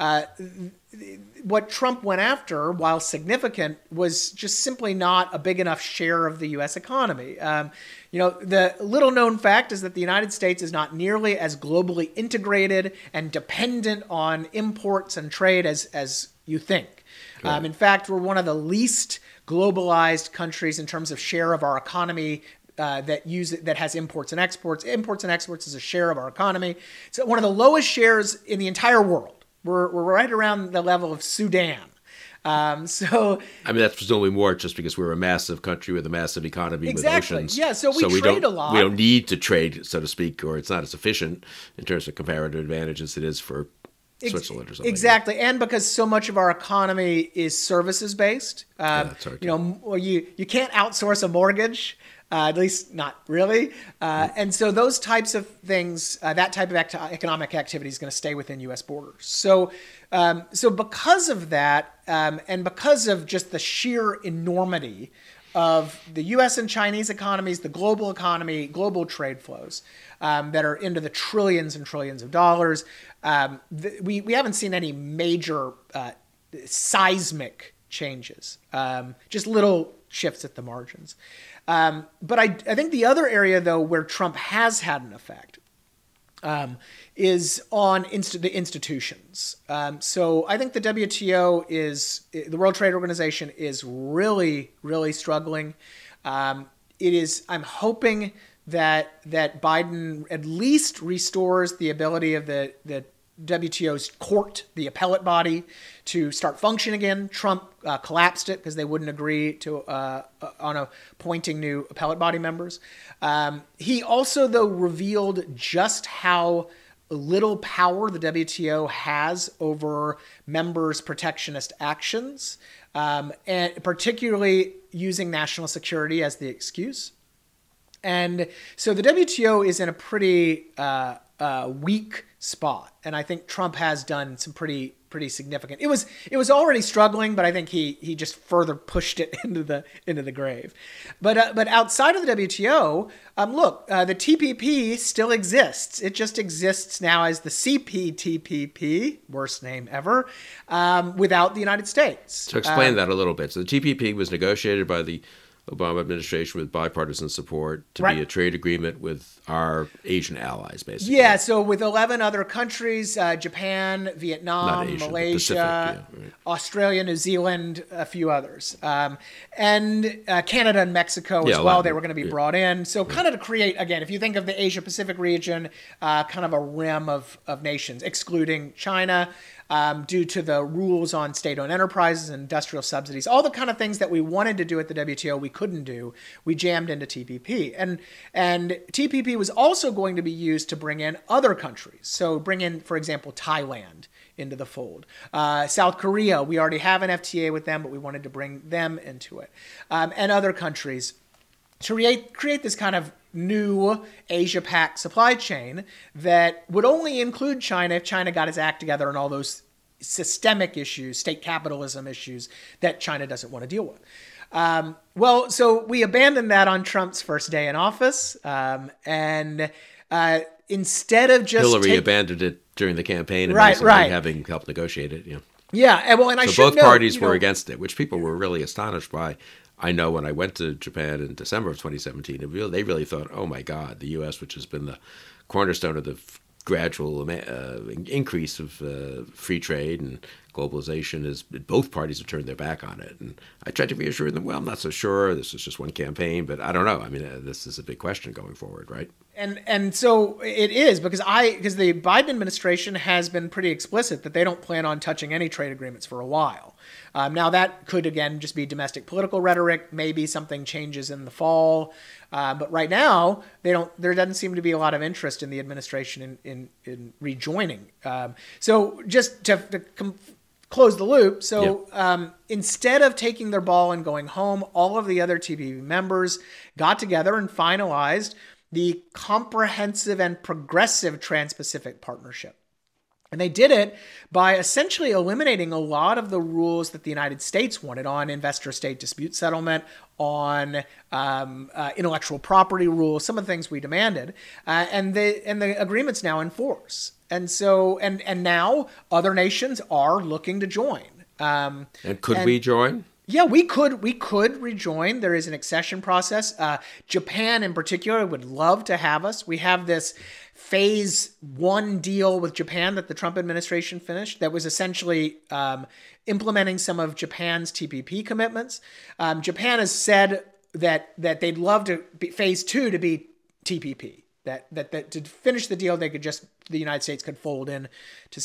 what Trump went after, while significant, was just simply not a big enough share of the U.S. economy. The little known fact is that the United States is not nearly as globally integrated and dependent on imports and trade as you think. Right. In fact, we're one of the least globalized countries in terms of share of our economy that has imports and exports. Imports and exports is a share of our economy. So one of the lowest shares in the entire world. We're right around the level of Sudan. That's presumably more just because we're a massive country with a massive economy with oceans. Yeah, so we trade a lot. We don't need to trade, so to speak, or it's not as efficient in terms of comparative advantage as it is for Switzerland or something. Exactly, and because so much of our economy is services based, that's hard you can't outsource a mortgage, at least not really, and so those types of things, that type of economic activity is going to stay within U.S. borders. So, so because of that, and because of just the sheer enormity of the U.S. and Chinese economies, the global economy, global trade flows that are into the trillions and trillions of dollars. We haven't seen any major seismic changes, just little shifts at the margins. But I think the other area, though, where Trump has had an effect is on the institutions. So I think the WTO the World Trade Organization is really, really struggling. I'm hoping that Biden at least restores the ability of the WTO's court, the appellate body, to start functioning again. Trump collapsed it because they wouldn't agree to on appointing new appellate body members. He also, though, revealed just how little power the WTO has over members' protectionist actions, and particularly using national security as the excuse. And so the WTO is in a pretty weak spot, and I think Trump has done some pretty significant. It was already struggling, but I think he just further pushed it into the grave. But outside of the WTO, look, the TPP still exists. It just exists now as the CPTPP, worst name ever, without the United States. So explain that a little bit. So the TPP was negotiated by the Obama administration with bipartisan support to be a trade agreement with our Asian allies, basically. Yeah, so with 11 other countries, Japan, Vietnam, Asia, Malaysia, Pacific, Australia, New Zealand, a few others. And Canada and Mexico as well, Latin, they were going to be brought in. So kind of to create, again, if you think of the Asia Pacific region, kind of a rim of nations, excluding China, due to the rules on state-owned enterprises and industrial subsidies, all the kind of things that we wanted to do at the WTO we couldn't do, we jammed into TPP. And TPP was also going to be used to bring in other countries. So bring in, for example, Thailand into the fold. South Korea, we already have an FTA with them, but we wanted to bring them into it. And other countries to create this kind of new Asia-Pac supply chain that would only include China if China got its act together and all those systemic issues, state capitalism issues that China doesn't want to deal with. Well, so we abandoned that on Trump's first day in office, and instead of just Hillary abandoned it during the campaign, and having helped negotiate it. Yeah, and I should both note, parties were against it, which people were really astonished by. I know when I went to Japan in December of 2017, they really thought, oh my God, the U.S., which has been the cornerstone of the gradual increase of free trade and globalization, both parties have turned their back on it. And I tried to reassure them, well, I'm not so sure. This is just one campaign, but I don't know. I mean, this is a big question going forward, right? And so it is because the Biden administration has been pretty explicit that they don't plan on touching any trade agreements for a while. Now that could again just be domestic political rhetoric. Maybe something changes in the fall, but right now there doesn't seem to be a lot of interest in the administration in rejoining. So just to close the loop. So instead of taking their ball and going home, all of the other TPP members got together and finalized the Comprehensive and Progressive Trans-Pacific Partnership. And they did it by essentially eliminating a lot of the rules that the United States wanted on investor-state dispute settlement, on intellectual property rules, some of the things we demanded, and the agreement's now in force. And so and now other nations are looking to join. And could we join? Yeah, we could rejoin. There is an accession process. Japan in particular would love to have us. We have this phase 1 deal with Japan that the Trump administration finished that was essentially implementing some of Japan's TPP commitments. Japan has said that they'd love to be phase 2 to be TPP. That to finish the deal, the United States could fold in to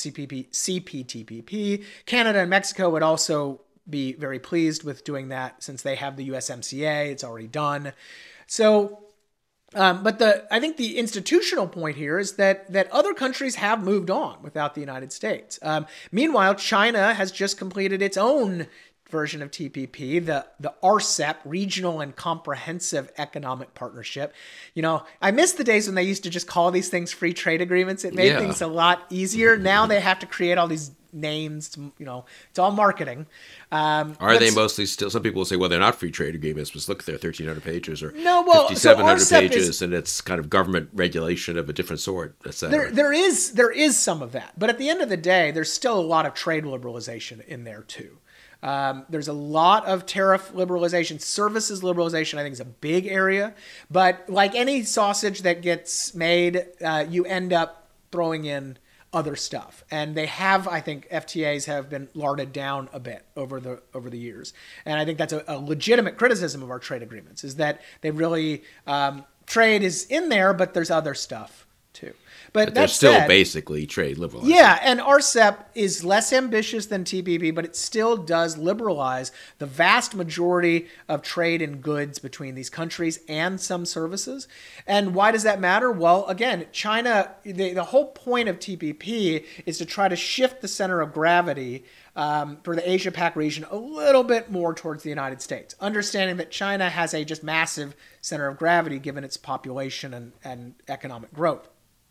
CPTPP. Canada and Mexico would also be very pleased with doing that since they have the USMCA. It's already done. So But I think the institutional point here is that other countries have moved on without the United States. Meanwhile, China has just completed its own version of TPP, the RCEP, Regional and Comprehensive Economic Partnership. I miss the days when they used to just call these things free trade agreements. It made things a lot easier. Now they have to create all these names, it's all marketing. Are they mostly still? Some people will say, well, they're not free trade agreements. But look, they're 1,300 pages or no, well, 5,700 pages, and it's kind of government regulation of a different sort. There is some of that, but at the end of the day, there's still a lot of trade liberalization in there too. There's a lot of tariff liberalization, services liberalization. I think is a big area, but like any sausage that gets made, you end up throwing in other stuff, and they have. I think FTAs have been larded down a bit over the years, and I think that's a legitimate criticism of our trade agreements. Is that they really trade is in there, but there's other stuff too. But they're still basically trade liberalized. Yeah, and RCEP is less ambitious than TPP, but it still does liberalize the vast majority of trade in goods between these countries and some services. And why does that matter? Well, again, China, the whole point of TPP is to try to shift the center of gravity for the Asia-Pac region a little bit more towards the United States, understanding that China has a just massive center of gravity given its population and economic growth.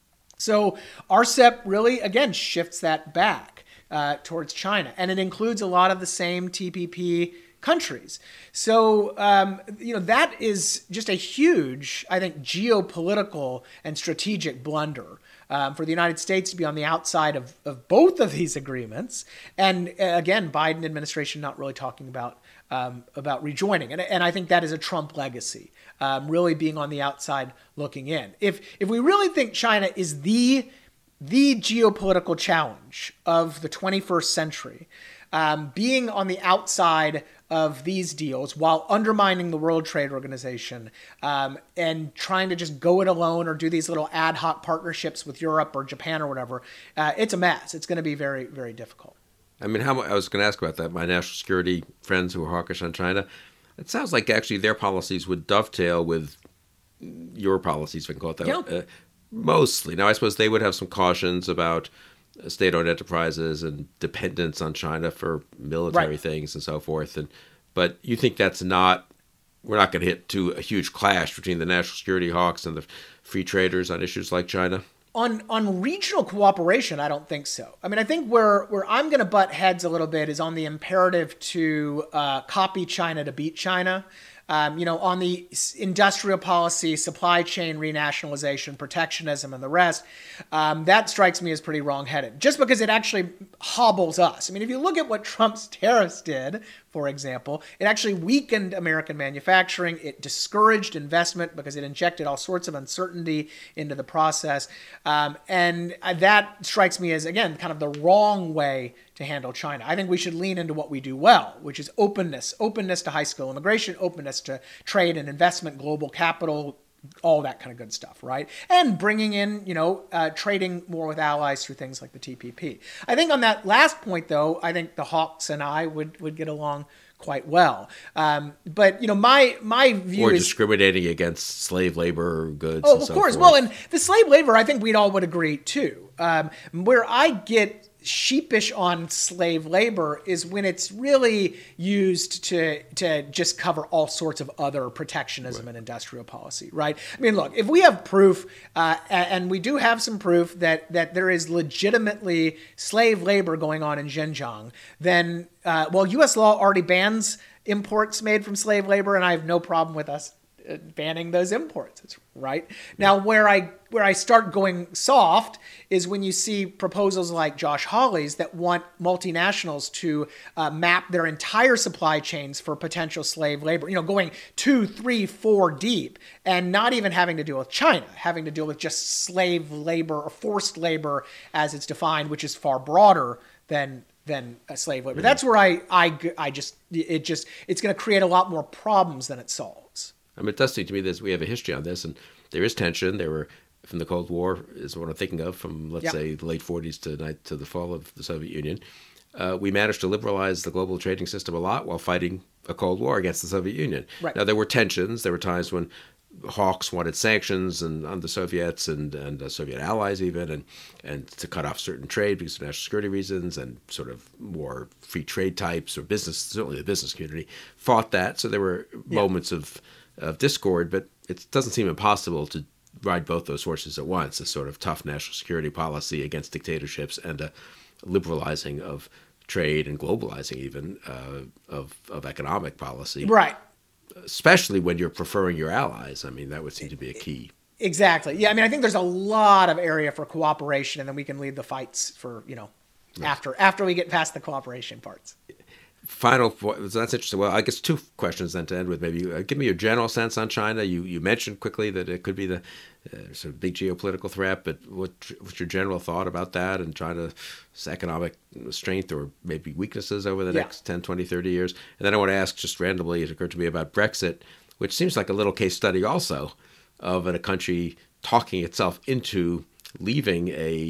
So RCEP really, again, shifts that back towards China. And it includes a lot of the same TPP countries. So, that is just a huge, I think, geopolitical and strategic blunder for the United States to be on the outside of both of these agreements. And again, Biden administration not really talking about rejoining. And I think that is a Trump legacy, really being on the outside looking in. If we really think China is the geopolitical challenge of the 21st century, being on the outside of these deals while undermining the World Trade Organization and trying to just go it alone or do these little ad hoc partnerships with Europe or Japan or whatever, it's a mess. It's going to be very, very difficult. I mean, I was going to ask about that. My national security friends who are hawkish on China, it sounds like actually their policies would dovetail with your policies, if we can call it that. Yeah. Mostly. Now, I suppose they would have some cautions about state-owned enterprises and dependence on China for military things and so forth. But you think we're not going to hit to a huge clash between the national security hawks and the free traders on issues like China? On regional cooperation, I don't think so. I mean, I think where I'm going to butt heads a little bit is on the imperative to copy China to beat China. On the industrial policy, supply chain renationalization, protectionism, and the rest, that strikes me as pretty wrongheaded, just because it actually hobbles us. I mean, if you look at what Trump's tariffs did, for example, it actually weakened American manufacturing. It discouraged investment because it injected all sorts of uncertainty into the process. And that strikes me as, again, kind of the wrong way to handle China. I think we should lean into what we do well, which is openness to high-skill immigration, openness to trade and investment, global capital, all that kind of good stuff, right? And bringing in, trading more with allies through things like the TPP. I think on that last point, though, I think the hawks and I would get along quite well. But my view is discriminating against slave labor goods. Oh, of course. Well, and the slave labor, I think we'd all would agree too. Where I get sheepish on slave labor is when it's really used to just cover all sorts of other protectionism and industrial policy, right? I mean, look, if we have proof, and we do have some proof that there is legitimately slave labor going on in Xinjiang, then, U.S. law already bans imports made from slave labor, and I have no problem with us banning those imports, right? Now, where I start going soft is when you see proposals like Josh Hawley's that want multinationals to map their entire supply chains for potential slave labor, going 2, 3, 4 deep, and not even having to deal with China, having to deal with just slave labor or forced labor as it's defined, which is far broader than a slave labor. That's where it's going to create a lot more problems than it solves. I mean, it does seem to me that we have a history on this, and there is tension. There were, from the Cold War, is what I'm thinking of, from, let's say, the late 40s to the fall of the Soviet Union. We managed to liberalize the global trading system a lot while fighting a Cold War against the Soviet Union. Right. Now, there were tensions. There were times when hawks wanted sanctions and on the Soviets and Soviet allies even, and to cut off certain trade because of national security reasons, and sort of more free trade types or business, certainly the business community fought that. So there were moments of discord, but it doesn't seem impossible to ride both those horses at once, a sort of tough national security policy against dictatorships and a liberalizing of trade and globalizing even of economic policy. Right. Especially when you're preferring your allies. I mean, that would seem to be a key. Exactly. Yeah, I mean, I think there's a lot of area for cooperation, and then we can lead the fights for, after we get past the cooperation parts. Final, so that's interesting. Well, I guess two questions then to end with. Maybe give me your general sense on China. You mentioned quickly that it could be the sort of big geopolitical threat, but what's your general thought about that and China's economic strength or maybe weaknesses over the next 10, 20, 30 years? And then I want to ask just randomly, it occurred to me about Brexit, which seems like a little case study also of a country talking itself into leaving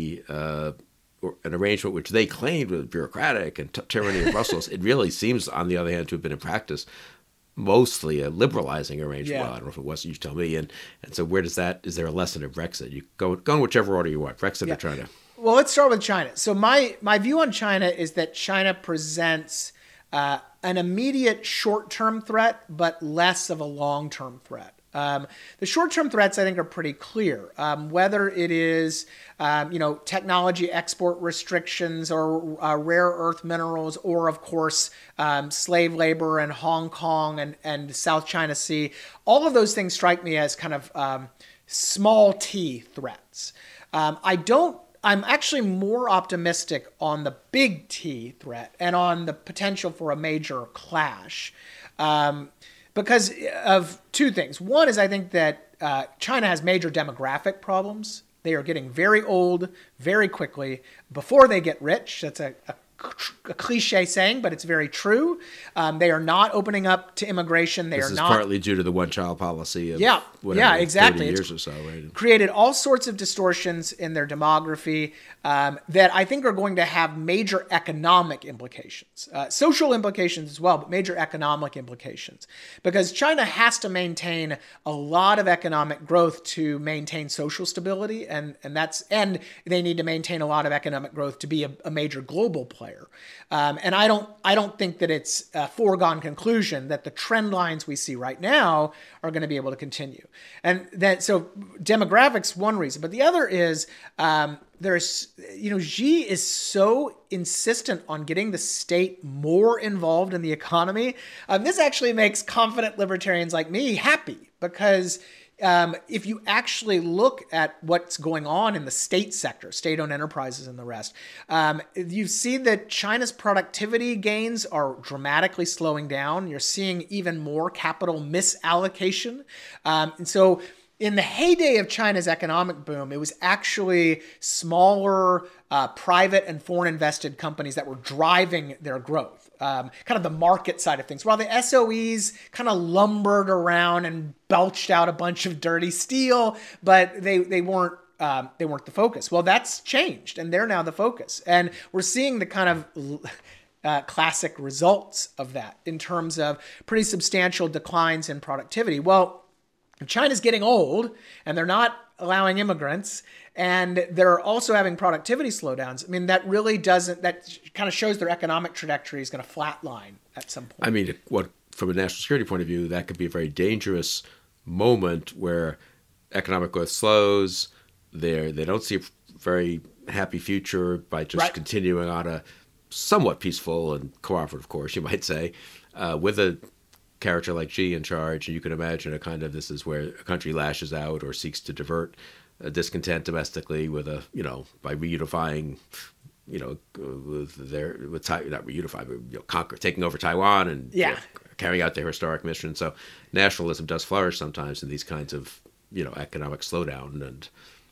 an arrangement which they claimed was bureaucratic and tyranny of Brussels. It really seems, on the other hand, to have been in practice mostly a liberalizing arrangement. Well, I don't know if it was, you tell me. And so where does that, is there a lesson of Brexit? You go in whichever order you want, Brexit or China. Well, let's start with China. So my view on China is that China presents an immediate short-term threat, but less of a long-term threat. The short-term threats, I think, are pretty clear. Whether it is, technology export restrictions or rare earth minerals, or of course, slave labor in Hong Kong and South China Sea, all of those things strike me as kind of small t threats. I'm actually more optimistic on the big T threat and on the potential for a major clash. Because of two things. One is I think that China has major demographic problems. They are getting very old very quickly before they get rich. That's a cliche saying, but it's very true. They are not opening up to immigration. This is partly due to the one-child policy of exactly. 30 years or so, right? Created all sorts of distortions in their demography that I think are going to have major economic implications, social implications as well, but major economic implications, because China has to maintain a lot of economic growth to maintain social stability, and they need to maintain a lot of economic growth to be a major global player. And I don't think that it's a foregone conclusion that the trend lines we see right now are going to be able to continue. And so demographics, one reason, but the other is Xi is so insistent on getting the state more involved in the economy. This actually makes confident libertarians like me happy, because if you actually look at what's going on in the state sector, state-owned enterprises and the rest, you see that China's productivity gains are dramatically slowing down. You're seeing even more capital misallocation. And so in the heyday of China's economic boom, it was actually smaller private and foreign invested companies that were driving their growth, kind of the market side of things, while the SOEs kind of lumbered around and belched out a bunch of dirty steel, but they weren't the focus. Well, that's changed, and they're now the focus. And we're seeing the kind of classic results of that in terms of pretty substantial declines in productivity. Well, China's getting old, and they're not allowing immigrants, and they're also having productivity slowdowns. I mean, that kind of shows their economic trajectory is going to flatline at some point. I mean, from a national security point of view, that could be a very dangerous moment where economic growth slows. They don't see a very happy future by just continuing on a somewhat peaceful and cooperative course, you might say, with a character like Xi in charge. And you can imagine this is where a country lashes out or seeks to divert discontent domestically with by reunifying, taking over Taiwan and carrying out their historic mission. So nationalism does flourish sometimes in these kinds of economic slowdown. And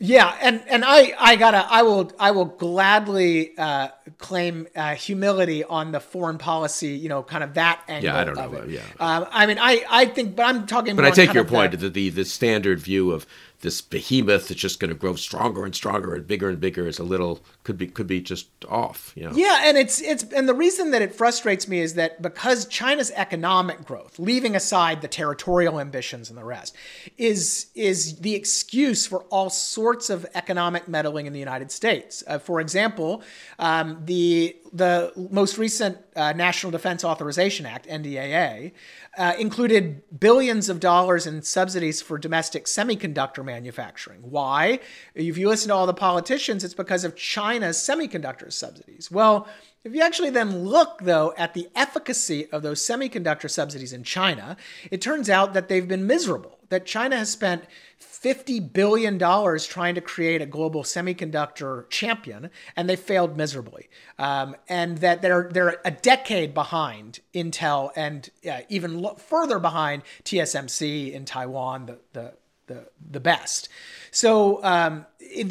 I will gladly claim humility on the foreign policy, kind of that angle. Yeah, I don't know. I mean, I think, but I'm talking. But I take your point that the standard view of this behemoth that's just going to grow stronger and stronger and bigger is a little could be just off. Yeah, and it's and the reason that it frustrates me is that because China's economic growth, leaving aside the territorial ambitions and the rest, is the excuse for all sorts of economic meddling in the United States. For example, the most recent National Defense Authorization Act, NDAA, included billions of dollars in subsidies for domestic semiconductor manufacturing. Why? If you listen to all the politicians, it's because of China's semiconductor subsidies. Well, if you actually then look, though, at the efficacy of those semiconductor subsidies in China, it turns out that they've been miserable, that China has spent $50 billion trying to create a global semiconductor champion, and they failed miserably. And that they're a decade behind Intel and even further behind TSMC in Taiwan, the best. So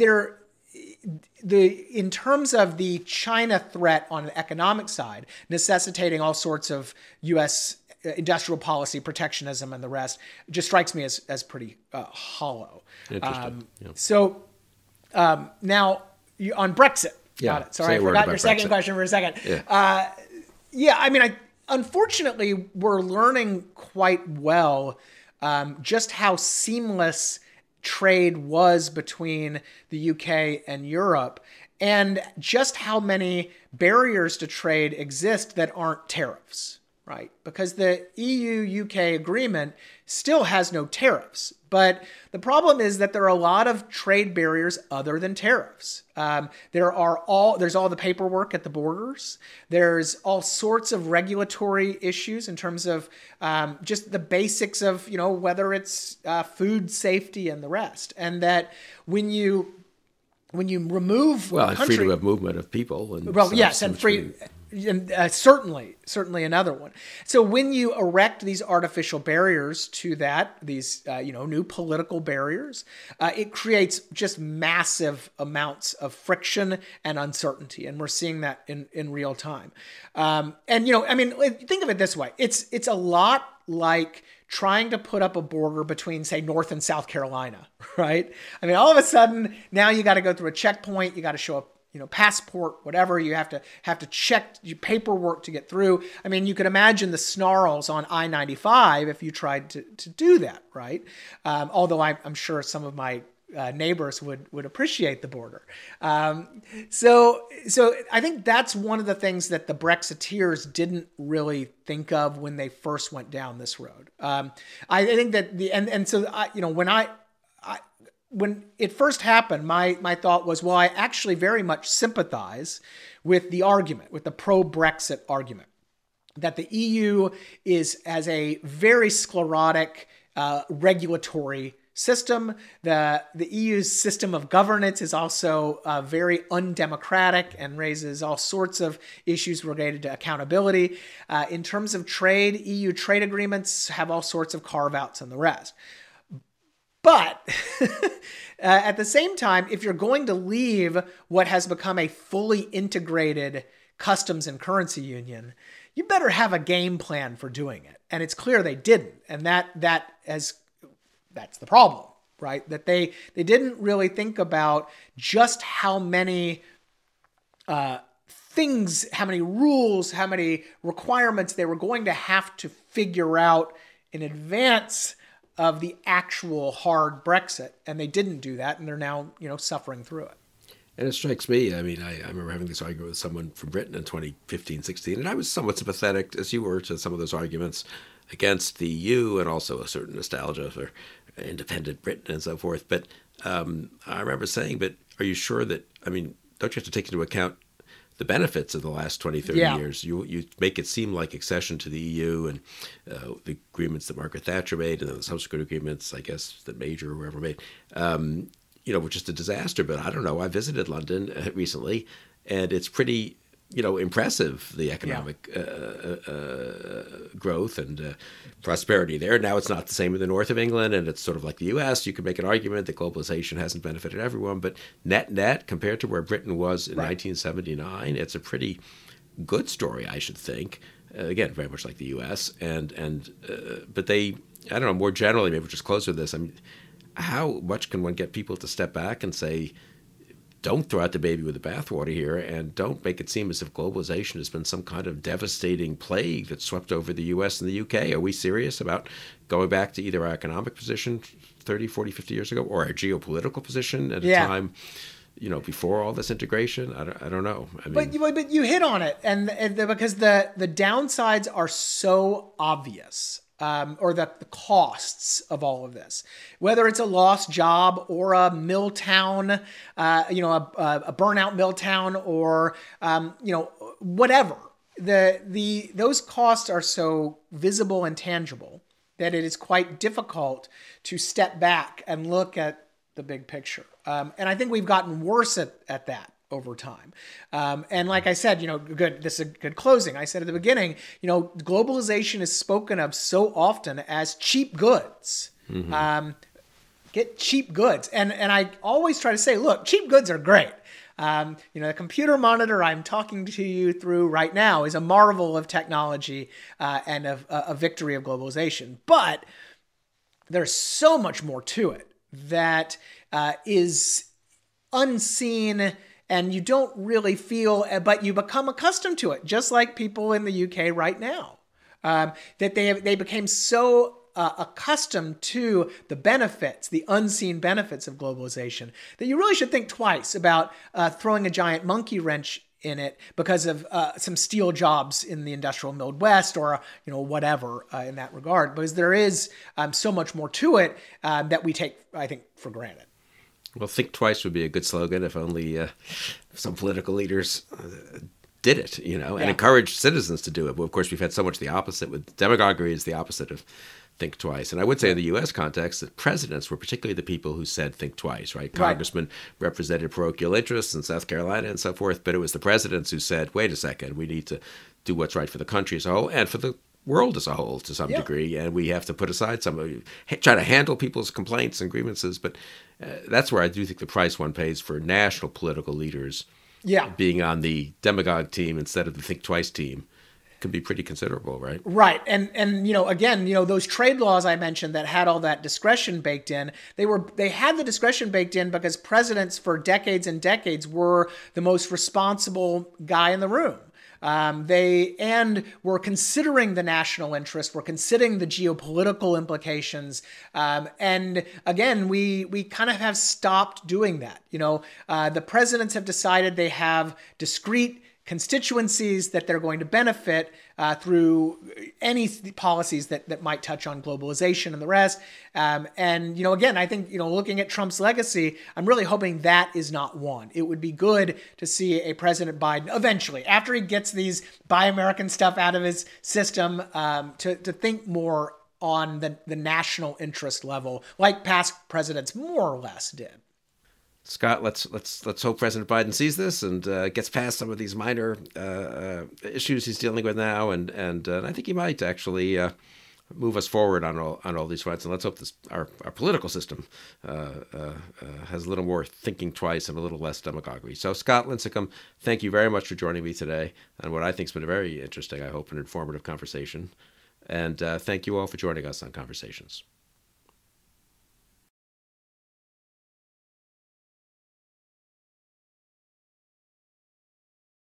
in terms of the China threat on the economic side, necessitating all sorts of U.S. industrial policy, protectionism, and the rest, just strikes me as pretty hollow. Interesting. So now on Brexit. Yeah. Got it. Sorry, I forgot your second question for a second. Yeah. I mean, unfortunately, we're learning quite well just how seamless trade was between the UK and Europe, and just how many barriers to trade exist that aren't tariffs, right? Because the EU-UK agreement still has no tariffs. But the problem is that there are a lot of trade barriers other than tariffs. There's all the paperwork at the borders. There's all sorts of regulatory issues in terms of just the basics of, whether it's food safety and the rest. And that when you remove and freedom of movement of people and certainly another one. So when you erect these artificial barriers to that, these new political barriers, it creates just massive amounts of friction and uncertainty, and we're seeing that in real time. Think of it this way: it's a lot like trying to put up a border between, say, North and South Carolina, right? I mean, all of a sudden now you got to go through a checkpoint, you got to show up, passport, whatever, you have to check your paperwork to get through. I mean, you could imagine the snarls on I-95 if you tried to do that, right? Although I'm sure some of my neighbors would appreciate the border. So I think that's one of the things that the Brexiteers didn't really think of when they first went down this road. I think that when it first happened, my thought was, well, I actually very much sympathize with the argument, with the pro-Brexit argument, that the EU has a very sclerotic regulatory system. The EU's system of governance is also very undemocratic and raises all sorts of issues related to accountability. In terms of trade, EU trade agreements have all sorts of carve-outs and the rest. But at the same time, if you're going to leave what has become a fully integrated customs and currency union, you better have a game plan for doing it. And it's clear they didn't. And that's the problem, right? That they didn't really think about just how many things, how many rules, how many requirements they were going to have to figure out in advance of the actual hard Brexit. And they didn't do that, and they're now, suffering through it. And it strikes me, I mean, I remember having this argument with someone from Britain in 2015, 16, and I was somewhat sympathetic, as you were, to some of those arguments against the EU, and also a certain nostalgia for independent Britain and so forth. But I remember saying, but are you sure that, don't you have to take into account the benefits of the last 20, 30 years? You make it seem like accession to the EU and the agreements that Margaret Thatcher made and then the subsequent agreements, I guess, that Major or whoever made, were just a disaster. But I don't know. I visited London recently, and it's pretty, impressive, the economic growth and prosperity there. Now it's not the same in the north of England, and it's sort of like the U.S. You could make an argument that globalization hasn't benefited everyone, but net, compared to where Britain was in 1979, it's a pretty good story, I should think. Again, very much like the U.S. But they, I don't know, more generally, maybe we'll just close with this. how much can one get people to step back and say, don't throw out the baby with the bathwater here, and don't make it seem as if globalization has been some kind of devastating plague that swept over the U.S. and the U.K. Are we serious about going back to either our economic position 30, 40, 50 years ago, or our geopolitical position at a time, before all this integration? I don't know. I mean, but you hit on it, and because the downsides are so obvious. Or the costs of all of this, whether it's a lost job or a mill town, a burnout mill town, or whatever. Those costs are so visible and tangible that it is quite difficult to step back and look at the big picture. And I think we've gotten worse at that over time. And like I said, this is a good closing. I said at the beginning, globalization is spoken of so often as cheap goods. Mm-hmm. Get cheap goods. And I always try to say, look, cheap goods are great. The computer monitor I'm talking to you through right now is a marvel of technology and a victory of globalization. But there's so much more to it that is unseen, and you don't really feel, but you become accustomed to it, just like people in the UK right now, that they became so accustomed to the benefits, the unseen benefits of globalization, that you really should think twice about throwing a giant monkey wrench in it because of some steel jobs in the industrial Midwest or whatever in that regard, because there is so much more to it that we take, I think, for granted. Well, think twice would be a good slogan if only some political leaders did it, and encouraged citizens to do it. But of course, we've had so much the opposite. With demagoguery is the opposite of think twice. And I would say in the U.S. context that presidents were particularly the people who said think twice, right? Congressmen represented parochial interests in South Carolina and so forth, but it was the presidents who said, wait a second, we need to do what's right for the country as a whole and for the world as a whole to some degree, and we have to put aside try to handle people's complaints and grievances. But that's where I do think the price one pays for national political leaders being on the demagogue team instead of the think twice team can be pretty considerable, right? Right. And again, those trade laws I mentioned that had all that discretion baked in, they had the discretion baked in because presidents for decades and decades were the most responsible guy in the room. They were considering the national interest, were considering the geopolitical implications. And again, we kind of have stopped doing that. The presidents have decided they have discrete constituencies that they're going to benefit through any policies that might touch on globalization and the rest. Again, I think, looking at Trump's legacy, I'm really hoping that is not one. It would be good to see a President Biden eventually, after he gets these Buy American stuff out of his system, to think more on the national interest level, like past presidents more or less did. Scott, let's hope President Biden sees this and gets past some of these minor issues he's dealing with now, and I think he might actually move us forward on all these fronts. And let's hope our political system has a little more thinking twice and a little less demagoguery. So, Scott Lincicome, thank you very much for joining me today on what I think has been a very interesting, I hope, and informative conversation. And thank you all for joining us on Conversations.